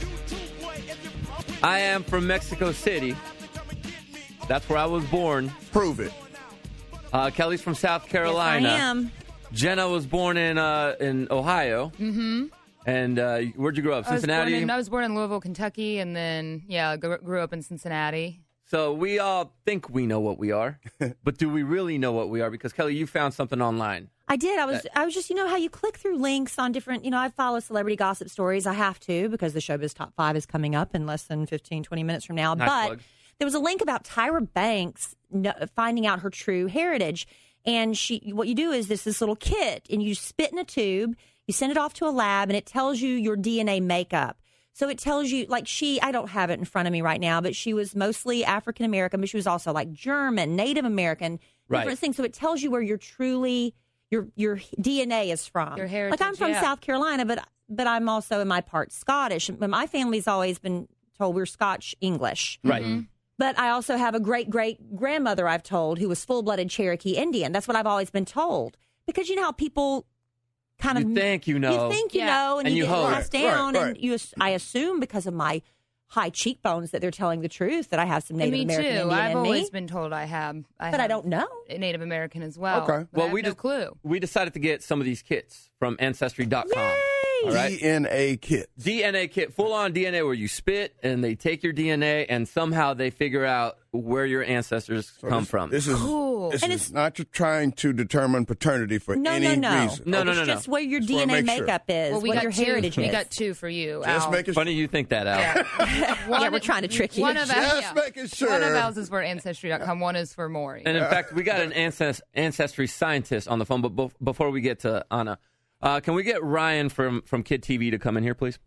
I am from Mexico City. That's where I was born. Prove it. Uh, Kelly's from South Yes, Carolina. I am. Jenna was born in uh, in Ohio. Mm-hmm. And uh, where'd you grow up? I was, born Cincinnati? in, I was born in Louisville, Kentucky, and then, yeah, gr- grew up in Cincinnati. So we all think we know what we are, but do we really know what we are? Because, Kelly, you found something online. I did. I was. Uh, I was just. You know how you click through links on different. You know, I follow celebrity gossip stories. I have to because the Showbiz Top Five is coming up in less than fifteen, twenty minutes from now. Nice but plug. there was a link about Tyra Banks no, finding out her true heritage. And she, what you do is this this little kit, and you spit in a tube, you send it off to a lab, and it tells you your D N A makeup. So it tells you, like she, I don't have it in front of me right now, but she was mostly African American, but she was also like German, Native American, different Right. things. So it tells you where you're truly, your your D N A is from. Your heritage, Like I'm from yeah. South Carolina, but but I'm also in my part Scottish. But my family's always been told we're Scotch English. Right. Mm-hmm. But I also have a great great grandmother I've told who was full blooded Cherokee Indian. That's what I've always been told. Because you know how people kind You of think you know. you think you Yeah. know, and, And you, you get hope. passed Right, down, right, right. and you. ass- I assume because of my high cheekbones that they're telling the truth that I have some Native me American too. Indian I've in always me, been told I have. I but I have don't know. Native American as well. Okay. But Well, I have we no just clue. we decided to get some of these kits from Ancestry dot com. All right. D N A kit. D N A kit, full on D N A where you spit and they take your D N A and somehow they figure out where your ancestors So come this, from. This is Cool. this And is it's- not to trying to determine paternity for No, any no, no. reason. No, no, it's no, no. just where your Just D N A wanna make sure. makeup is, Well, we what got your two. heritage we is. got two for you. Just Al. making Funny you think that out. One- Yeah, we're trying to trick you. One of Just ours, yeah. making sure. One of ours is for Ancestry dot com. One is for Maury. And in fact, we got an ancest- ancestry scientist on the phone. But bef- before we get to Anna, uh, can we get Ryan from, from Kid T V to come in here, please?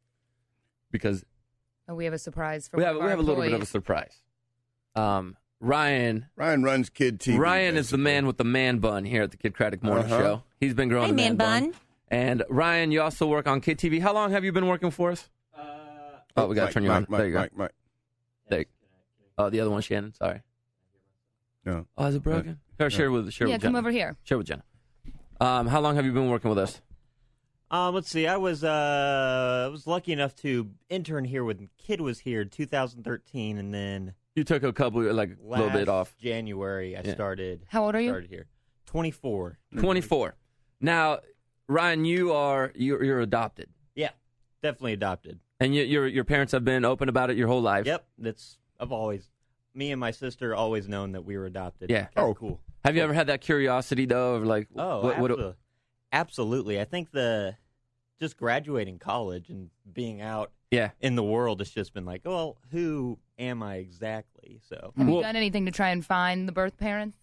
Because Oh, we have a surprise for we one have of we our have a little bit of a employees. surprise. Um, Ryan Ryan runs Kid T V. Ryan is the basically. man with the man bun here at the Kid Craddock Morning Uh-huh. Show. He's been growing Hey, the man man, bun. And Ryan, you also work on Kid T V. How long have you been working for us? Uh, oh, we got to Mike, turn you Mike, on. Mike, there you go. Mike, Mike. There you- Oh, the other one, Shannon. Sorry. No. Oh, is it broken? Or share with share Yeah, with come Jenna. over here. Share with Jenna. Um, how long have you been working with us? Um, let's see. I was uh, I was lucky enough to intern here when Kid was here, two thousand thirteen, and then You took a couple, like a last little bit off. January I Yeah. started. How old are you? Started here, twenty-four. twenty-four. Now, Ryan, you are you're, you're adopted, Yeah, definitely adopted. and you, your your parents have been open about it your whole life. Yep, that's I've always me and my sister always known that we were adopted. Yeah. Kinda Oh. cool. Have you ever had that curiosity though, of like, Oh, what, what, absolutely. absolutely. I think the just graduating college and being out yeah. in the world has just been like, well, who am I exactly? So, Have Well- you done anything to try and find the birth parents?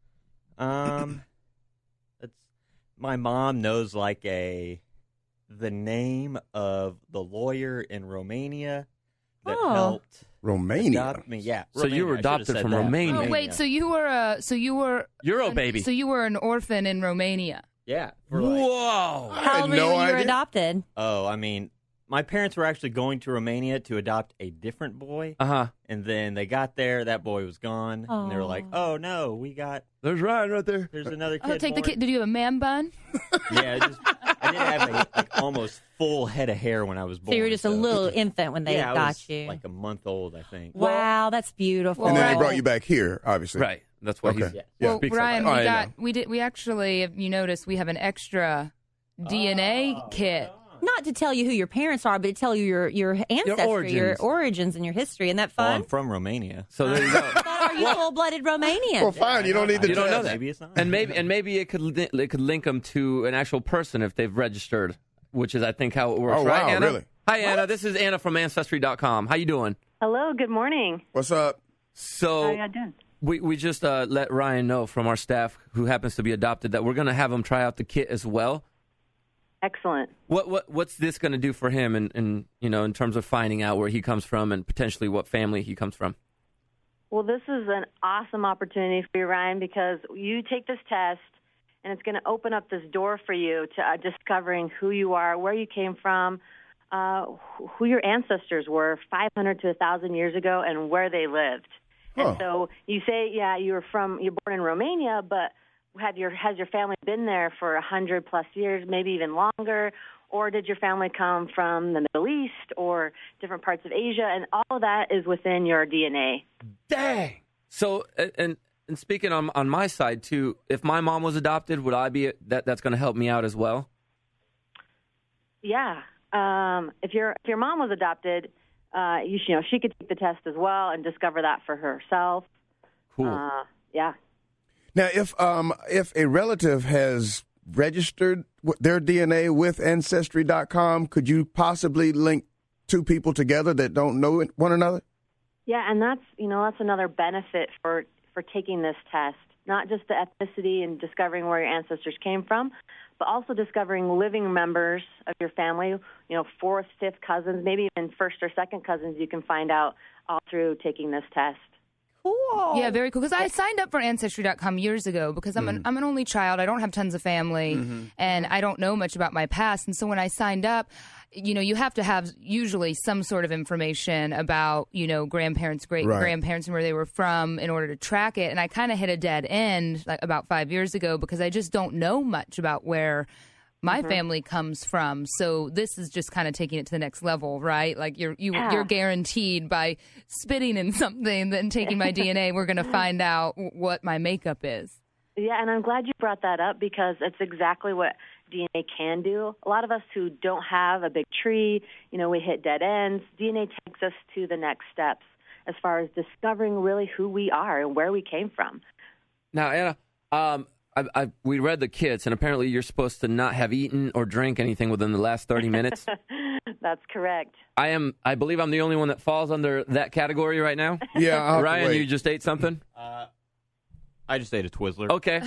um, it's my mom knows like a the name of the lawyer in Romania that Oh. helped Romania. adopt me. Yeah, So you Romania. were I should've adopted said from that. Romania. Oh wait, so you were a so you were Euro an- baby. So you were an orphan in Romania. yeah. For like, Whoa! I How had old were no you when you were idea. adopted? oh, I mean, my parents were actually going to Romania to adopt a different boy. Uh huh. And then they got there, that boy was gone, and they were like, "Oh no, we got There's Ryan right there. there's another kid." Oh, take the born." kid. Did you have a man bun? Yeah, I, just, I did have a like almost full head of hair when I was born. So you were just a little infant when they yeah, I got was you. like a month old, I think. Wow, that's beautiful. And then they Right. brought you back here, obviously. Right. That's why Okay. he's. Yeah. Yeah. Well, Speaks Ryan, like we that. Oh, I got we did we actually, if you notice, we have an extra D N A kit. Not to tell you who your parents are, but to tell you your your ancestry, your origins, origins. and your history. Isn't that Well, fun? I'm from Romania. So there you go. But are you full-blooded Romanian? Well, fine. You don't need to You don't know test. that. Maybe it's not. And maybe and maybe it could li- it could link them to an actual person if they've registered, which is I think how it works. Oh, right, wow, Anna? really? Hi, Anna. This is Anna from Ancestry dot com. How you doing? Hello, good morning. What's up? So How y'all doing? we we just uh, let Ryan know from our staff who happens to be adopted that we're going to have him try out the kit as well. Excellent. What what what's this going to do for him, and and you know in terms of finding out where he comes from and potentially what family he comes from? Well, this is an awesome opportunity for you, Ryan, because you take this test, and it's going to open up this door for you to uh, discovering who you are, where you came from, uh, wh- who your ancestors were five hundred to one thousand years ago, and where they lived. Huh. And so you say, yeah, you were from, you're born in Romania, but have your has your family been there for one hundred plus years, maybe even longer? Or did your family come from the Middle East or different parts of Asia? And all of that is within your D N A. Dang. So and and speaking on on my side too, if my mom was adopted, would I be that? That's going to help me out as well. Yeah. Um, if your if your mom was adopted, uh, you, you know she could take the test as well and discover that for herself. Cool. Uh, yeah. Now, if um if a relative has registered w- their D N A with Ancestry dot com, could you possibly link two people together that don't know it- one another? Yeah, and that's you know that's another benefit for for taking this test not just the ethnicity and discovering where your ancestors came from, but also discovering living members of your family, you know, fourth, fifth cousins, maybe even first or second cousins you can find out all through taking this test. Cool. Yeah, very cool. Because I signed up for Ancestry dot com years ago because I'm an, I'm an only child. I don't have tons of family, Mm-hmm. and I don't know much about my past. And so when I signed up, you know, you have to have usually some sort of information about, you know, grandparents, great Right. grandparents, and where they were from in order to track it. And I kind of hit a dead end like about five years ago because I just don't know much about where my family comes from. So this is just kind of taking it to the next level, right? Like you're you, Yeah. you're guaranteed by spitting in something and taking my D N A, we're going to find out w- what my makeup is. Yeah, and I'm glad you brought that up because it's exactly what D N A can do. A lot of us who don't have a big tree, you know, we hit dead ends. D N A takes us to the next steps as far as discovering really who we are and where we came from. Now, Anna, um, I, I, we read the kits, and apparently you're supposed to not have eaten or drank anything within the last thirty minutes. That's correct. I am. I believe I'm the only one that falls under that category right now. Yeah, I'll have to Ryan, wait. you just ate something. Uh, I just ate a Twizzler. Okay.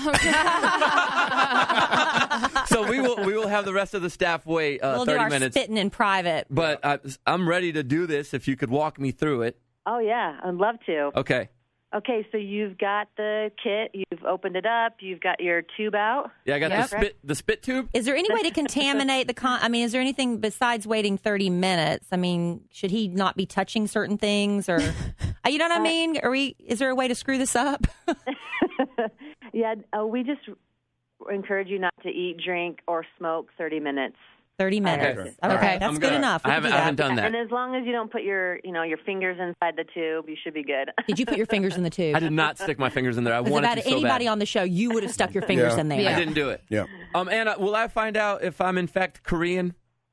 So we will we will have the rest of the staff wait uh, We'll do thirty our minutes. spitting in private. But I, I'm ready to do this. If you could walk me through it. Oh, yeah, I'd love to. Okay. Okay, so you've got the kit, you've opened it up, you've got your tube out. Yeah, I got Yep. the spit the spit tube. Is there any way to contaminate the con? I mean, is there anything besides waiting thirty minutes? I mean, should he not be touching certain things, or you know what I mean? Are we? Is there a way to screw this up? Yeah, uh, we just encourage you not to eat, drink, or smoke thirty minutes. Thirty minutes. Okay. Okay, Okay. that's I'm good gonna- enough. We I can haven't do I haven't that. done that. And as long as you don't put your, you know, your fingers inside the tube, you should be good. Did you put your fingers in the tube? I did not stick my fingers in there. I Because wanted about to so anybody bad. on the show, you would have stuck your fingers Yeah. in there. Yeah. I didn't do it. Yeah. Um, Anna, will I find out if I'm in fact Korean?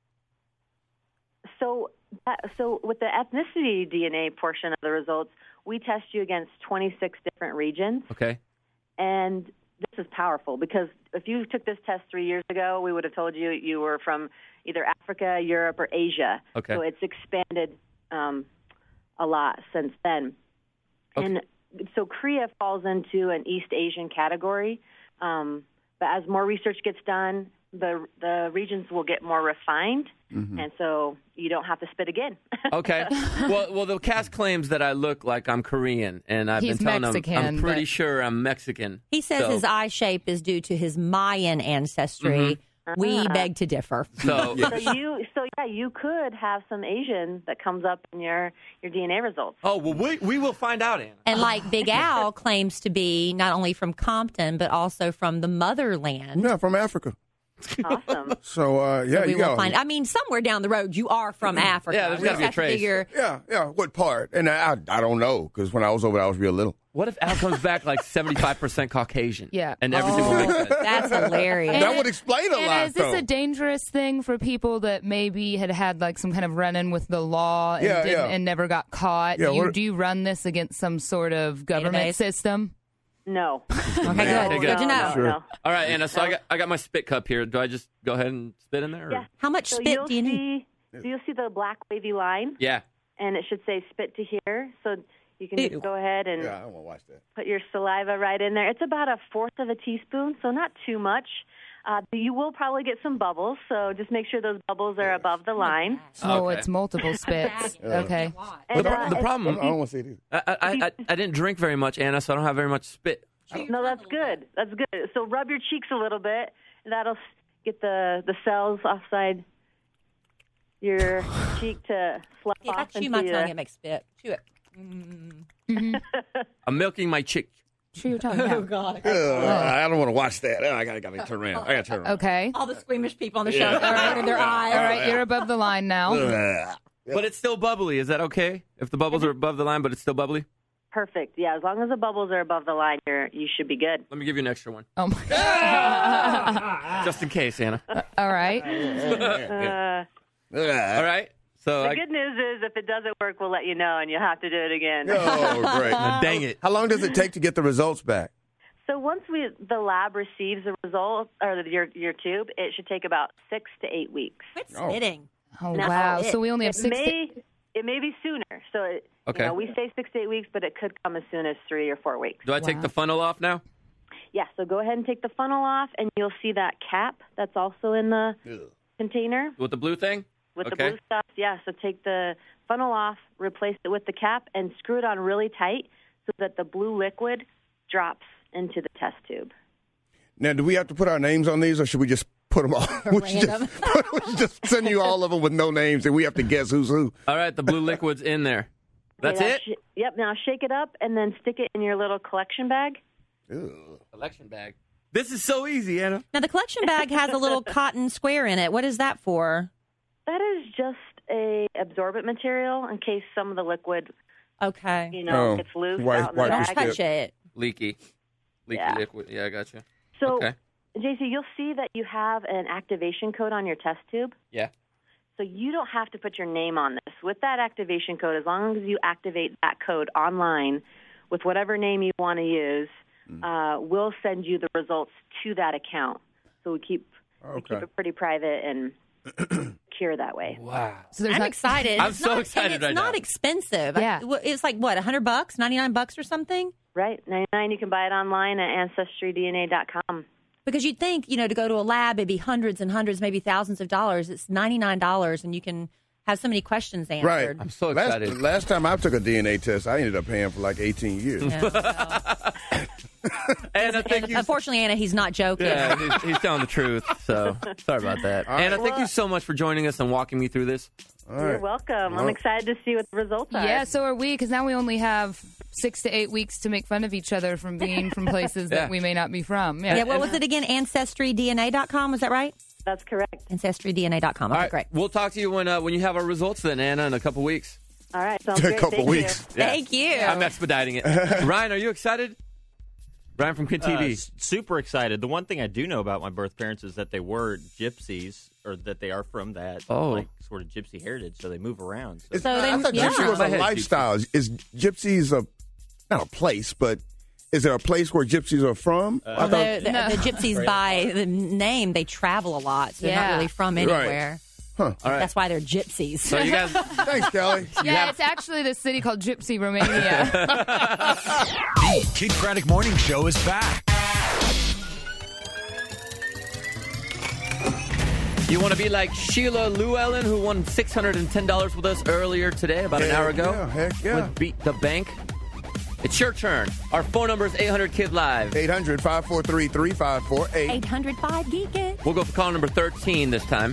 So, that, so with the ethnicity D N A portion of the results, we test you against twenty-six different regions, Okay. and this is powerful because if you took this test three years ago, we would have told you you were from either Africa, Europe, or Asia. Okay. So it's expanded um, a lot since then. Okay. And so Korea falls into an East Asian category, um, but as more research gets done, the the regions will get more refined, and so you don't have to spit again. Okay. Well, well, the cast claims that I look like I'm Korean, and I've He's been telling Mexican, them I'm pretty but- sure I'm Mexican. He says So- his eye shape is due to his Mayan ancestry. We Ah. beg to differ. So, so you, so yeah, you could have some Asian that comes up in your your D N A results. oh well, we we will find out, Anna. And like Big Al claims to be not only from Compton, but also from the motherland. Yeah, from Africa. Awesome. So, uh, yeah, we you will got find. I mean, somewhere down the road, you are from Africa. Yeah, there's We gotta just be a have to trace. figure- Yeah, yeah. What part? And I, I, I don't know because when I was over there, I was real little. What if Al comes back like seventy-five percent Caucasian? Yeah. And everything will make sense. Oh, that's hilarious. And that it- would explain a And lot. is this though. a dangerous thing for people that maybe had had like some kind of run-in with the law and, Yeah, didn't, yeah. and never got caught? Yeah, do, you, what- do you run this against some sort of government Database? system? No. Okay, good. Okay, Good good. to know. No, Sure. no. All right, Anna. So I got I got my spit cup here. Do I just go ahead and spit in there? or- Yeah. How much So spit you'll do you need? see, so you'll see the black wavy line, Yeah. and it should say "spit to here." So you can Ew. just go ahead and Yeah, I don't want to watch that. put your saliva right in there. It's about a fourth of a teaspoon, so not too much. Uh, you will probably get some bubbles, so just make sure those bubbles are above the line. Oh, Okay. it's multiple spits. Okay. And, The, uh, the if- problem, I don't want to see it either. I, I, I, I didn't drink very much, Anna, so I don't have very much spit. No, that's good. That's good. So rub your cheeks a little bit. And that'll s- get the, the cells offside your cheek to slap If I off chew into my the- tongue, it makes spit. Chew it. I'm milking my chick. Chew your tongue out. God. Uh, I don't want to watch that. Uh, I got to turn around. I got to turn around. Okay. All the squeamish people on the show are rolling their eyes. All right, you're above the line now. Uh, But it's still bubbly. Is that okay? If the bubbles are above the line, but it's still bubbly? Perfect. Yeah, as long as the bubbles are above the line, you're, you should be good. Let me give you an extra one. Oh my God. Just in case, Anna. All right. Uh, All right. So the I, good news is if it doesn't work, we'll let you know, and you'll have to do it again. oh, great. dang it. How long does it take to get the results back? So once we the lab receives the result or the, your your tube, it should take about six to eight weeks. Quit spitting. Oh, Now, wow. it- So we only have it six. May, it may be sooner. So it, Okay. you know, we say six to eight weeks, but it could come as soon as three or four weeks. Do I take Wow. the funnel off now? Yeah, so go ahead and take the funnel off, and you'll see that cap that's also in the Ugh. container. With the blue thing? With okay. the blue stuff, yeah. So take the funnel off, replace it with the cap, and screw it on really tight so that the blue liquid drops into the test tube. Now, do we have to put our names on these, or should we just put them all? We should just, we should just send you all of them with no names, and we have to guess who's who. All right, the blue liquid's in there. That's okay, it? Sh- yep, now shake it up and then stick it in your little collection bag. Ew. Collection bag. This is so easy, Anna. Now, the collection bag has a little cotton square in it. What is that for? That is just a absorbent material in case some of the liquid, okay, you know, oh, gets loose wipe, out in the Don't bag. touch it. Leaky. Leaky Yeah. liquid. Yeah, I got you. So, okay. J C, you'll see that you have an activation code on your test tube. Yeah. So you don't have to put your name on this. With that activation code, as long as you activate that code online with whatever name you want to use, mm. uh, we'll send you the results to that account. So we keep, okay. we keep it pretty private and secure that way. Wow. So I'm not, excited. I'm it's so not, excited It's right not now. expensive. Yeah. I, it's like, what, one hundred bucks, ninety-nine bucks or something? Right. ninety-nine You can buy it online at ancestry d n a dot com. Because you'd think, you know, to go to a lab, it'd be hundreds and hundreds, maybe thousands of dollars. It's ninety-nine dollars, and you can have so many questions answered. Right. I'm so excited. Last, last time I took a D N A test, I ended up paying for like eighteen years. Yeah, Anna, thank you. Unfortunately, Anna, he's not joking. Yeah, he's, he's telling the truth. So sorry about that. All right. Anna, thank you so much for joining us and walking me through this. All You're right. welcome. Well, I'm excited to see what the results are. Yeah, so are we, because now we only have six to eight weeks to make fun of each other from being from places Yeah. that we may not be from. Yeah, Yeah, what was it again? ancestry d n a dot com, was that right? That's correct. ancestry d n a dot com. Okay, All right, great. We'll talk to you when uh, when you have our results then, Anna, in a couple weeks. All right. Sounds A great. couple Thank weeks. You. Yeah. Thank you. I'm expediting it. Ryan, are you excited? Ryan from Kid T V. Uh, s- super excited. The one thing I do know about my birth parents is that they were gypsies, or that they are from that Oh. like sort of gypsy heritage, so they move around. So It's, So I then- thought yeah. gypsy was My a head, lifestyle. Is gypsies a not a place, but is there a place where gypsies are from? I Well, thought, the, the, No. the gypsies, by the name, they travel a lot, so they're not Yeah. really from Right. anywhere. huh. All right. That's why they're gypsies. So you guys, Thanks, Kelly. Yeah, have- it's actually the city called Gypsy, Romania. The Kid Craddock Morning Show is back. you want to be like Sheila Llewellyn, who won six hundred ten dollars with us earlier today, about an Heck hour ago. yeah, heck yeah. With Beat the Bank. It's your turn. Our phone number is eight hundred Kid Live. eight hundred, five four three, three five four eight. eight hundred five geek it. We'll go for call number thirteen this time.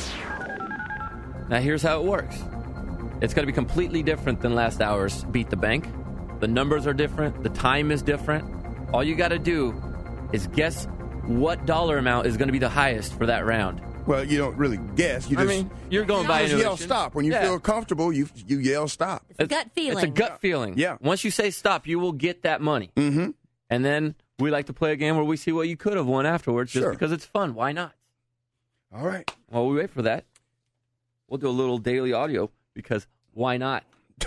Now, here's how it works. It's going to be completely different than last hour's Beat the Bank. The numbers are different. The time is different. All you got to do is guess what dollar amount is going to be the highest for that round. Well, you don't really guess. You I just, mean, you're going by you just yell intuition. stop. When you Yeah. feel comfortable, you you yell stop. It's a gut feeling. It's a gut feeling. Yeah. Once you say stop, you will get that money. Mm-hmm. And then we like to play a game where we see what you could have won afterwards just Sure. because it's fun. Why not? All right. While we wait for that, we'll do a little daily audio because why not?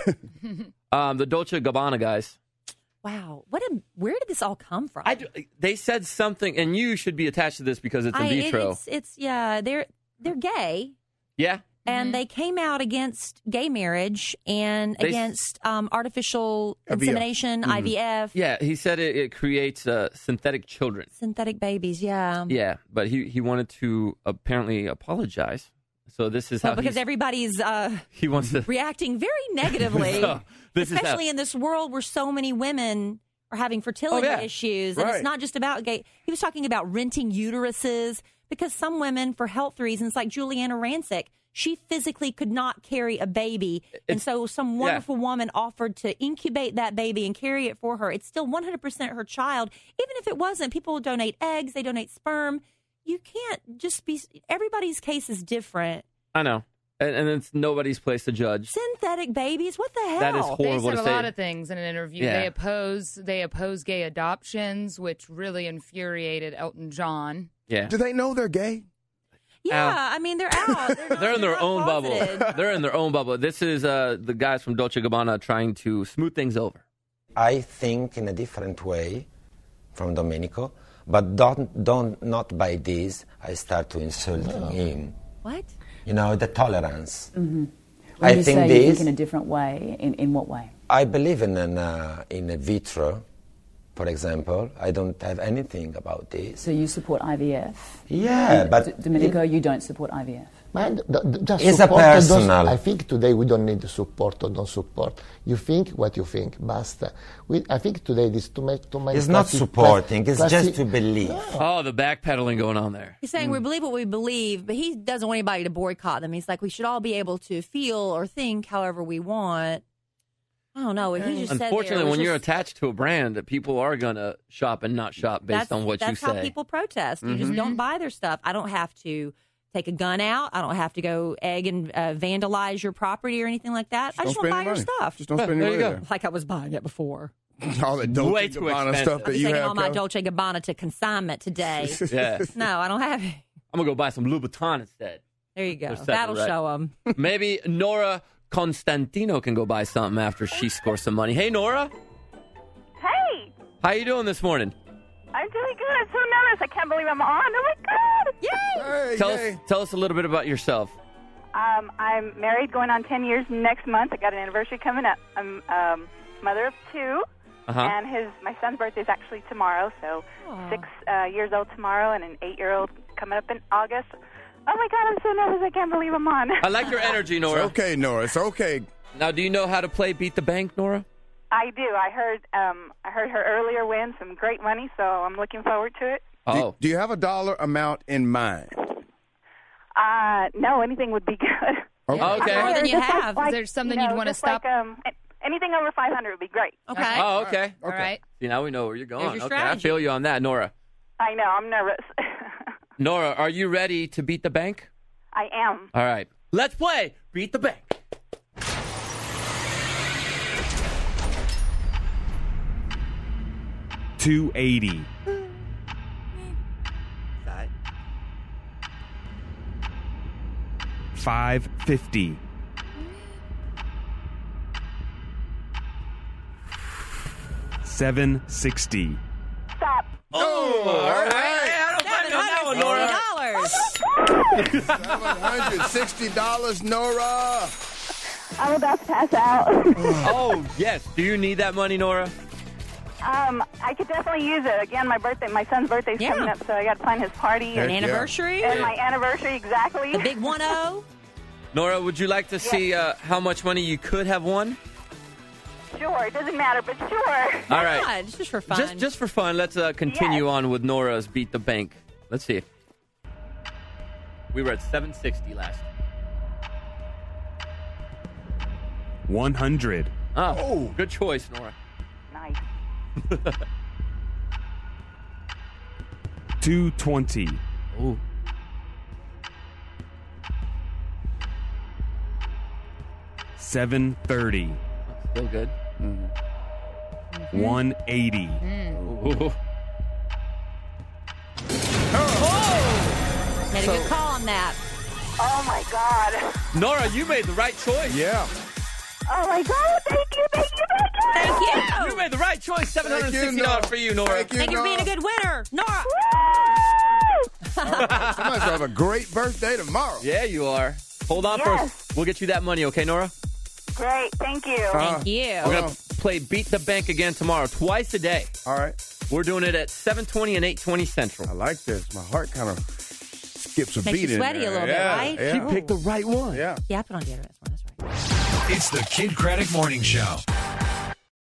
um, the Dolce Gabbana guys. Wow. What a, where did this all come from? I do, they said something, and you should be attached to this because it's in I- it- vitro. it's, it's, yeah, they're, they're gay. yeah? And they came out against gay marriage and They s- against um, artificial I V F. insemination, I V F, Yeah, he said it, it creates uh, synthetic children. synthetic babies. Yeah. Yeah, but he, he wanted to apparently apologize. So this is Well, how because he's- everybody's uh, he wants to. reacting very negatively, So, this is how- especially in this world where so many women are having fertility Oh, yeah. issues. And Right. it's not just about gay. He was talking about renting uteruses because some women, for health reasons, like Juliana Rancic, she physically could not carry a baby. and It's- so some yeah. wonderful woman offered to incubate that baby and carry it for her. It's still one hundred percent her child. Even if it wasn't, people donate eggs, they donate sperm. You can't just be, everybody's case is different. I know. And, and it's nobody's place to judge. Synthetic babies, what the hell? That is They horrible said to a say. lot of things in an interview. Yeah. They oppose they oppose gay adoptions, which really infuriated Elton John. Yeah. Do they know they're gay? Yeah, Ow. I mean they're out. They're, not- They're in their not own bubble. closeted. They're in their own bubble. This is uh, the guys from Dolce Gabbana trying to smooth things over. I think in a different way from Domenico, but don't don't not by this I start to insult him. What? You know, the tolerance. Mm-hmm. When I you think say this. you think in a different way, in, in what way? I believe in an uh, in a vitro for example. I don't have anything about this. So you support I V F? Yeah, and but... D- Domenico, you don't support I V F? Man, the, the, just it's a personal. Those, I think today we don't need support or don't support. You think what you think, basta. We, I think today it is too much. Too much it's not classic, supporting, classic, it's classic, just to believe. No. Oh, the backpedaling going on there. He's saying mm. we believe what we believe, but he doesn't want anybody to boycott them. He's like, we should all be able to feel or think however we want. I don't know. What he just Unfortunately, said there was when just, you're attached to a brand, that people are going to shop and not shop based on what you that's say. That's how people protest. You mm-hmm. just don't buy their stuff. I don't have to take a gun out. I don't have to go egg and uh, vandalize your property or anything like that. Just I just don't don't buy your money. stuff. Just don't spend any there you money. go. Like I was buying it before. All that Dolce Way too Gabbana expensive. stuff that I'm you taking have. all my Kel. Dolce Gabbana to consignment today. Yeah. No, I don't have it. I'm going to go buy some Louboutin instead. There you go. They're separate, That'll right? show them. Maybe Nora Constantino can go buy something after she scores some money. Hey, Nora. Hey. How you doing this morning? I'm doing good. I'm so nervous. I can't believe I'm on. Oh, my God. Yay. Hey, Tell yay. us, tell us a little bit about yourself. Um, I'm married going on ten years next month. I got an anniversary coming up. I'm um, mother of two. Uh-huh. And his my son's birthday is actually tomorrow, so Aww. six uh, years old tomorrow and an eight-year-old coming up in August. Oh, my God, I'm so nervous. I can't believe I'm on. I like your energy, Nora. It's okay, Nora. It's okay. Now, do you know how to play Beat the Bank, Nora? I do. I heard um, I heard her earlier win some great money, so I'm looking forward to it. Oh. Do, do you have a dollar amount in mind? Uh, no, anything would be good. Okay. Okay. More than you Just like- have. like, Is there something you know, you'd want to just stop? Like, um, anything over five hundred would be great. Okay. Oh, okay. All right. See, now we know where you're going. There's your Okay, I strategy. feel you on that, Nora. I know. I'm nervous. Nora, are you ready to beat the bank? I am. All right. Let's play Beat the Bank. two eighty. five fifty. seven sixty. Stop. Oh, all right. I don't blame you on that one, Nora. seven hundred sixty dollars, Nora. I'm about to pass out. Oh, yes. Do you need that money, Nora? um, I could definitely use it. Again, my birthday, my son's birthday's Yeah. coming up, so I got to plan his party An and, yeah. anniversary? and my anniversary exactly. The big one oh? Nora, would you like to see uh, how much money you could have won? Sure, it doesn't matter, but sure. All right. God, it's just for fun. Just just for fun, let's uh, continue Yes. on with Nora's Beat the Bank. Let's see. We were at seven sixty last. one hundred. Oh, Oh. good choice, Nora. Nice. two twenty. Ooh. seven thirty. Still good. one eighty. Ooh. Made a good call on that. Oh, my God. Nora, you made the right choice. Yeah. Oh, my God. Thank you, thank you, thank you. Thank you. You made the right choice. seven hundred Thank you, sixty dollars Nora. for you, Nora. Thank you, Thank you for Nora. being a good winner. Nora. Somebody's gonna have a great birthday tomorrow. Yeah, you are. Hold on Yes. first. We'll get you that money, okay, Nora? Great, thank you. Thank you. We're going to play Beat the Bank again tomorrow, twice a day. All right. We're doing it at seven twenty and eight twenty Central. I like this. My heart kind of skips a Makes beat you in sweaty there. a little bit, yeah, right? Yeah. She picked the right one. Yeah. Yeah, I put on deodorant. That's right. It's the Kid Craddock Morning Show.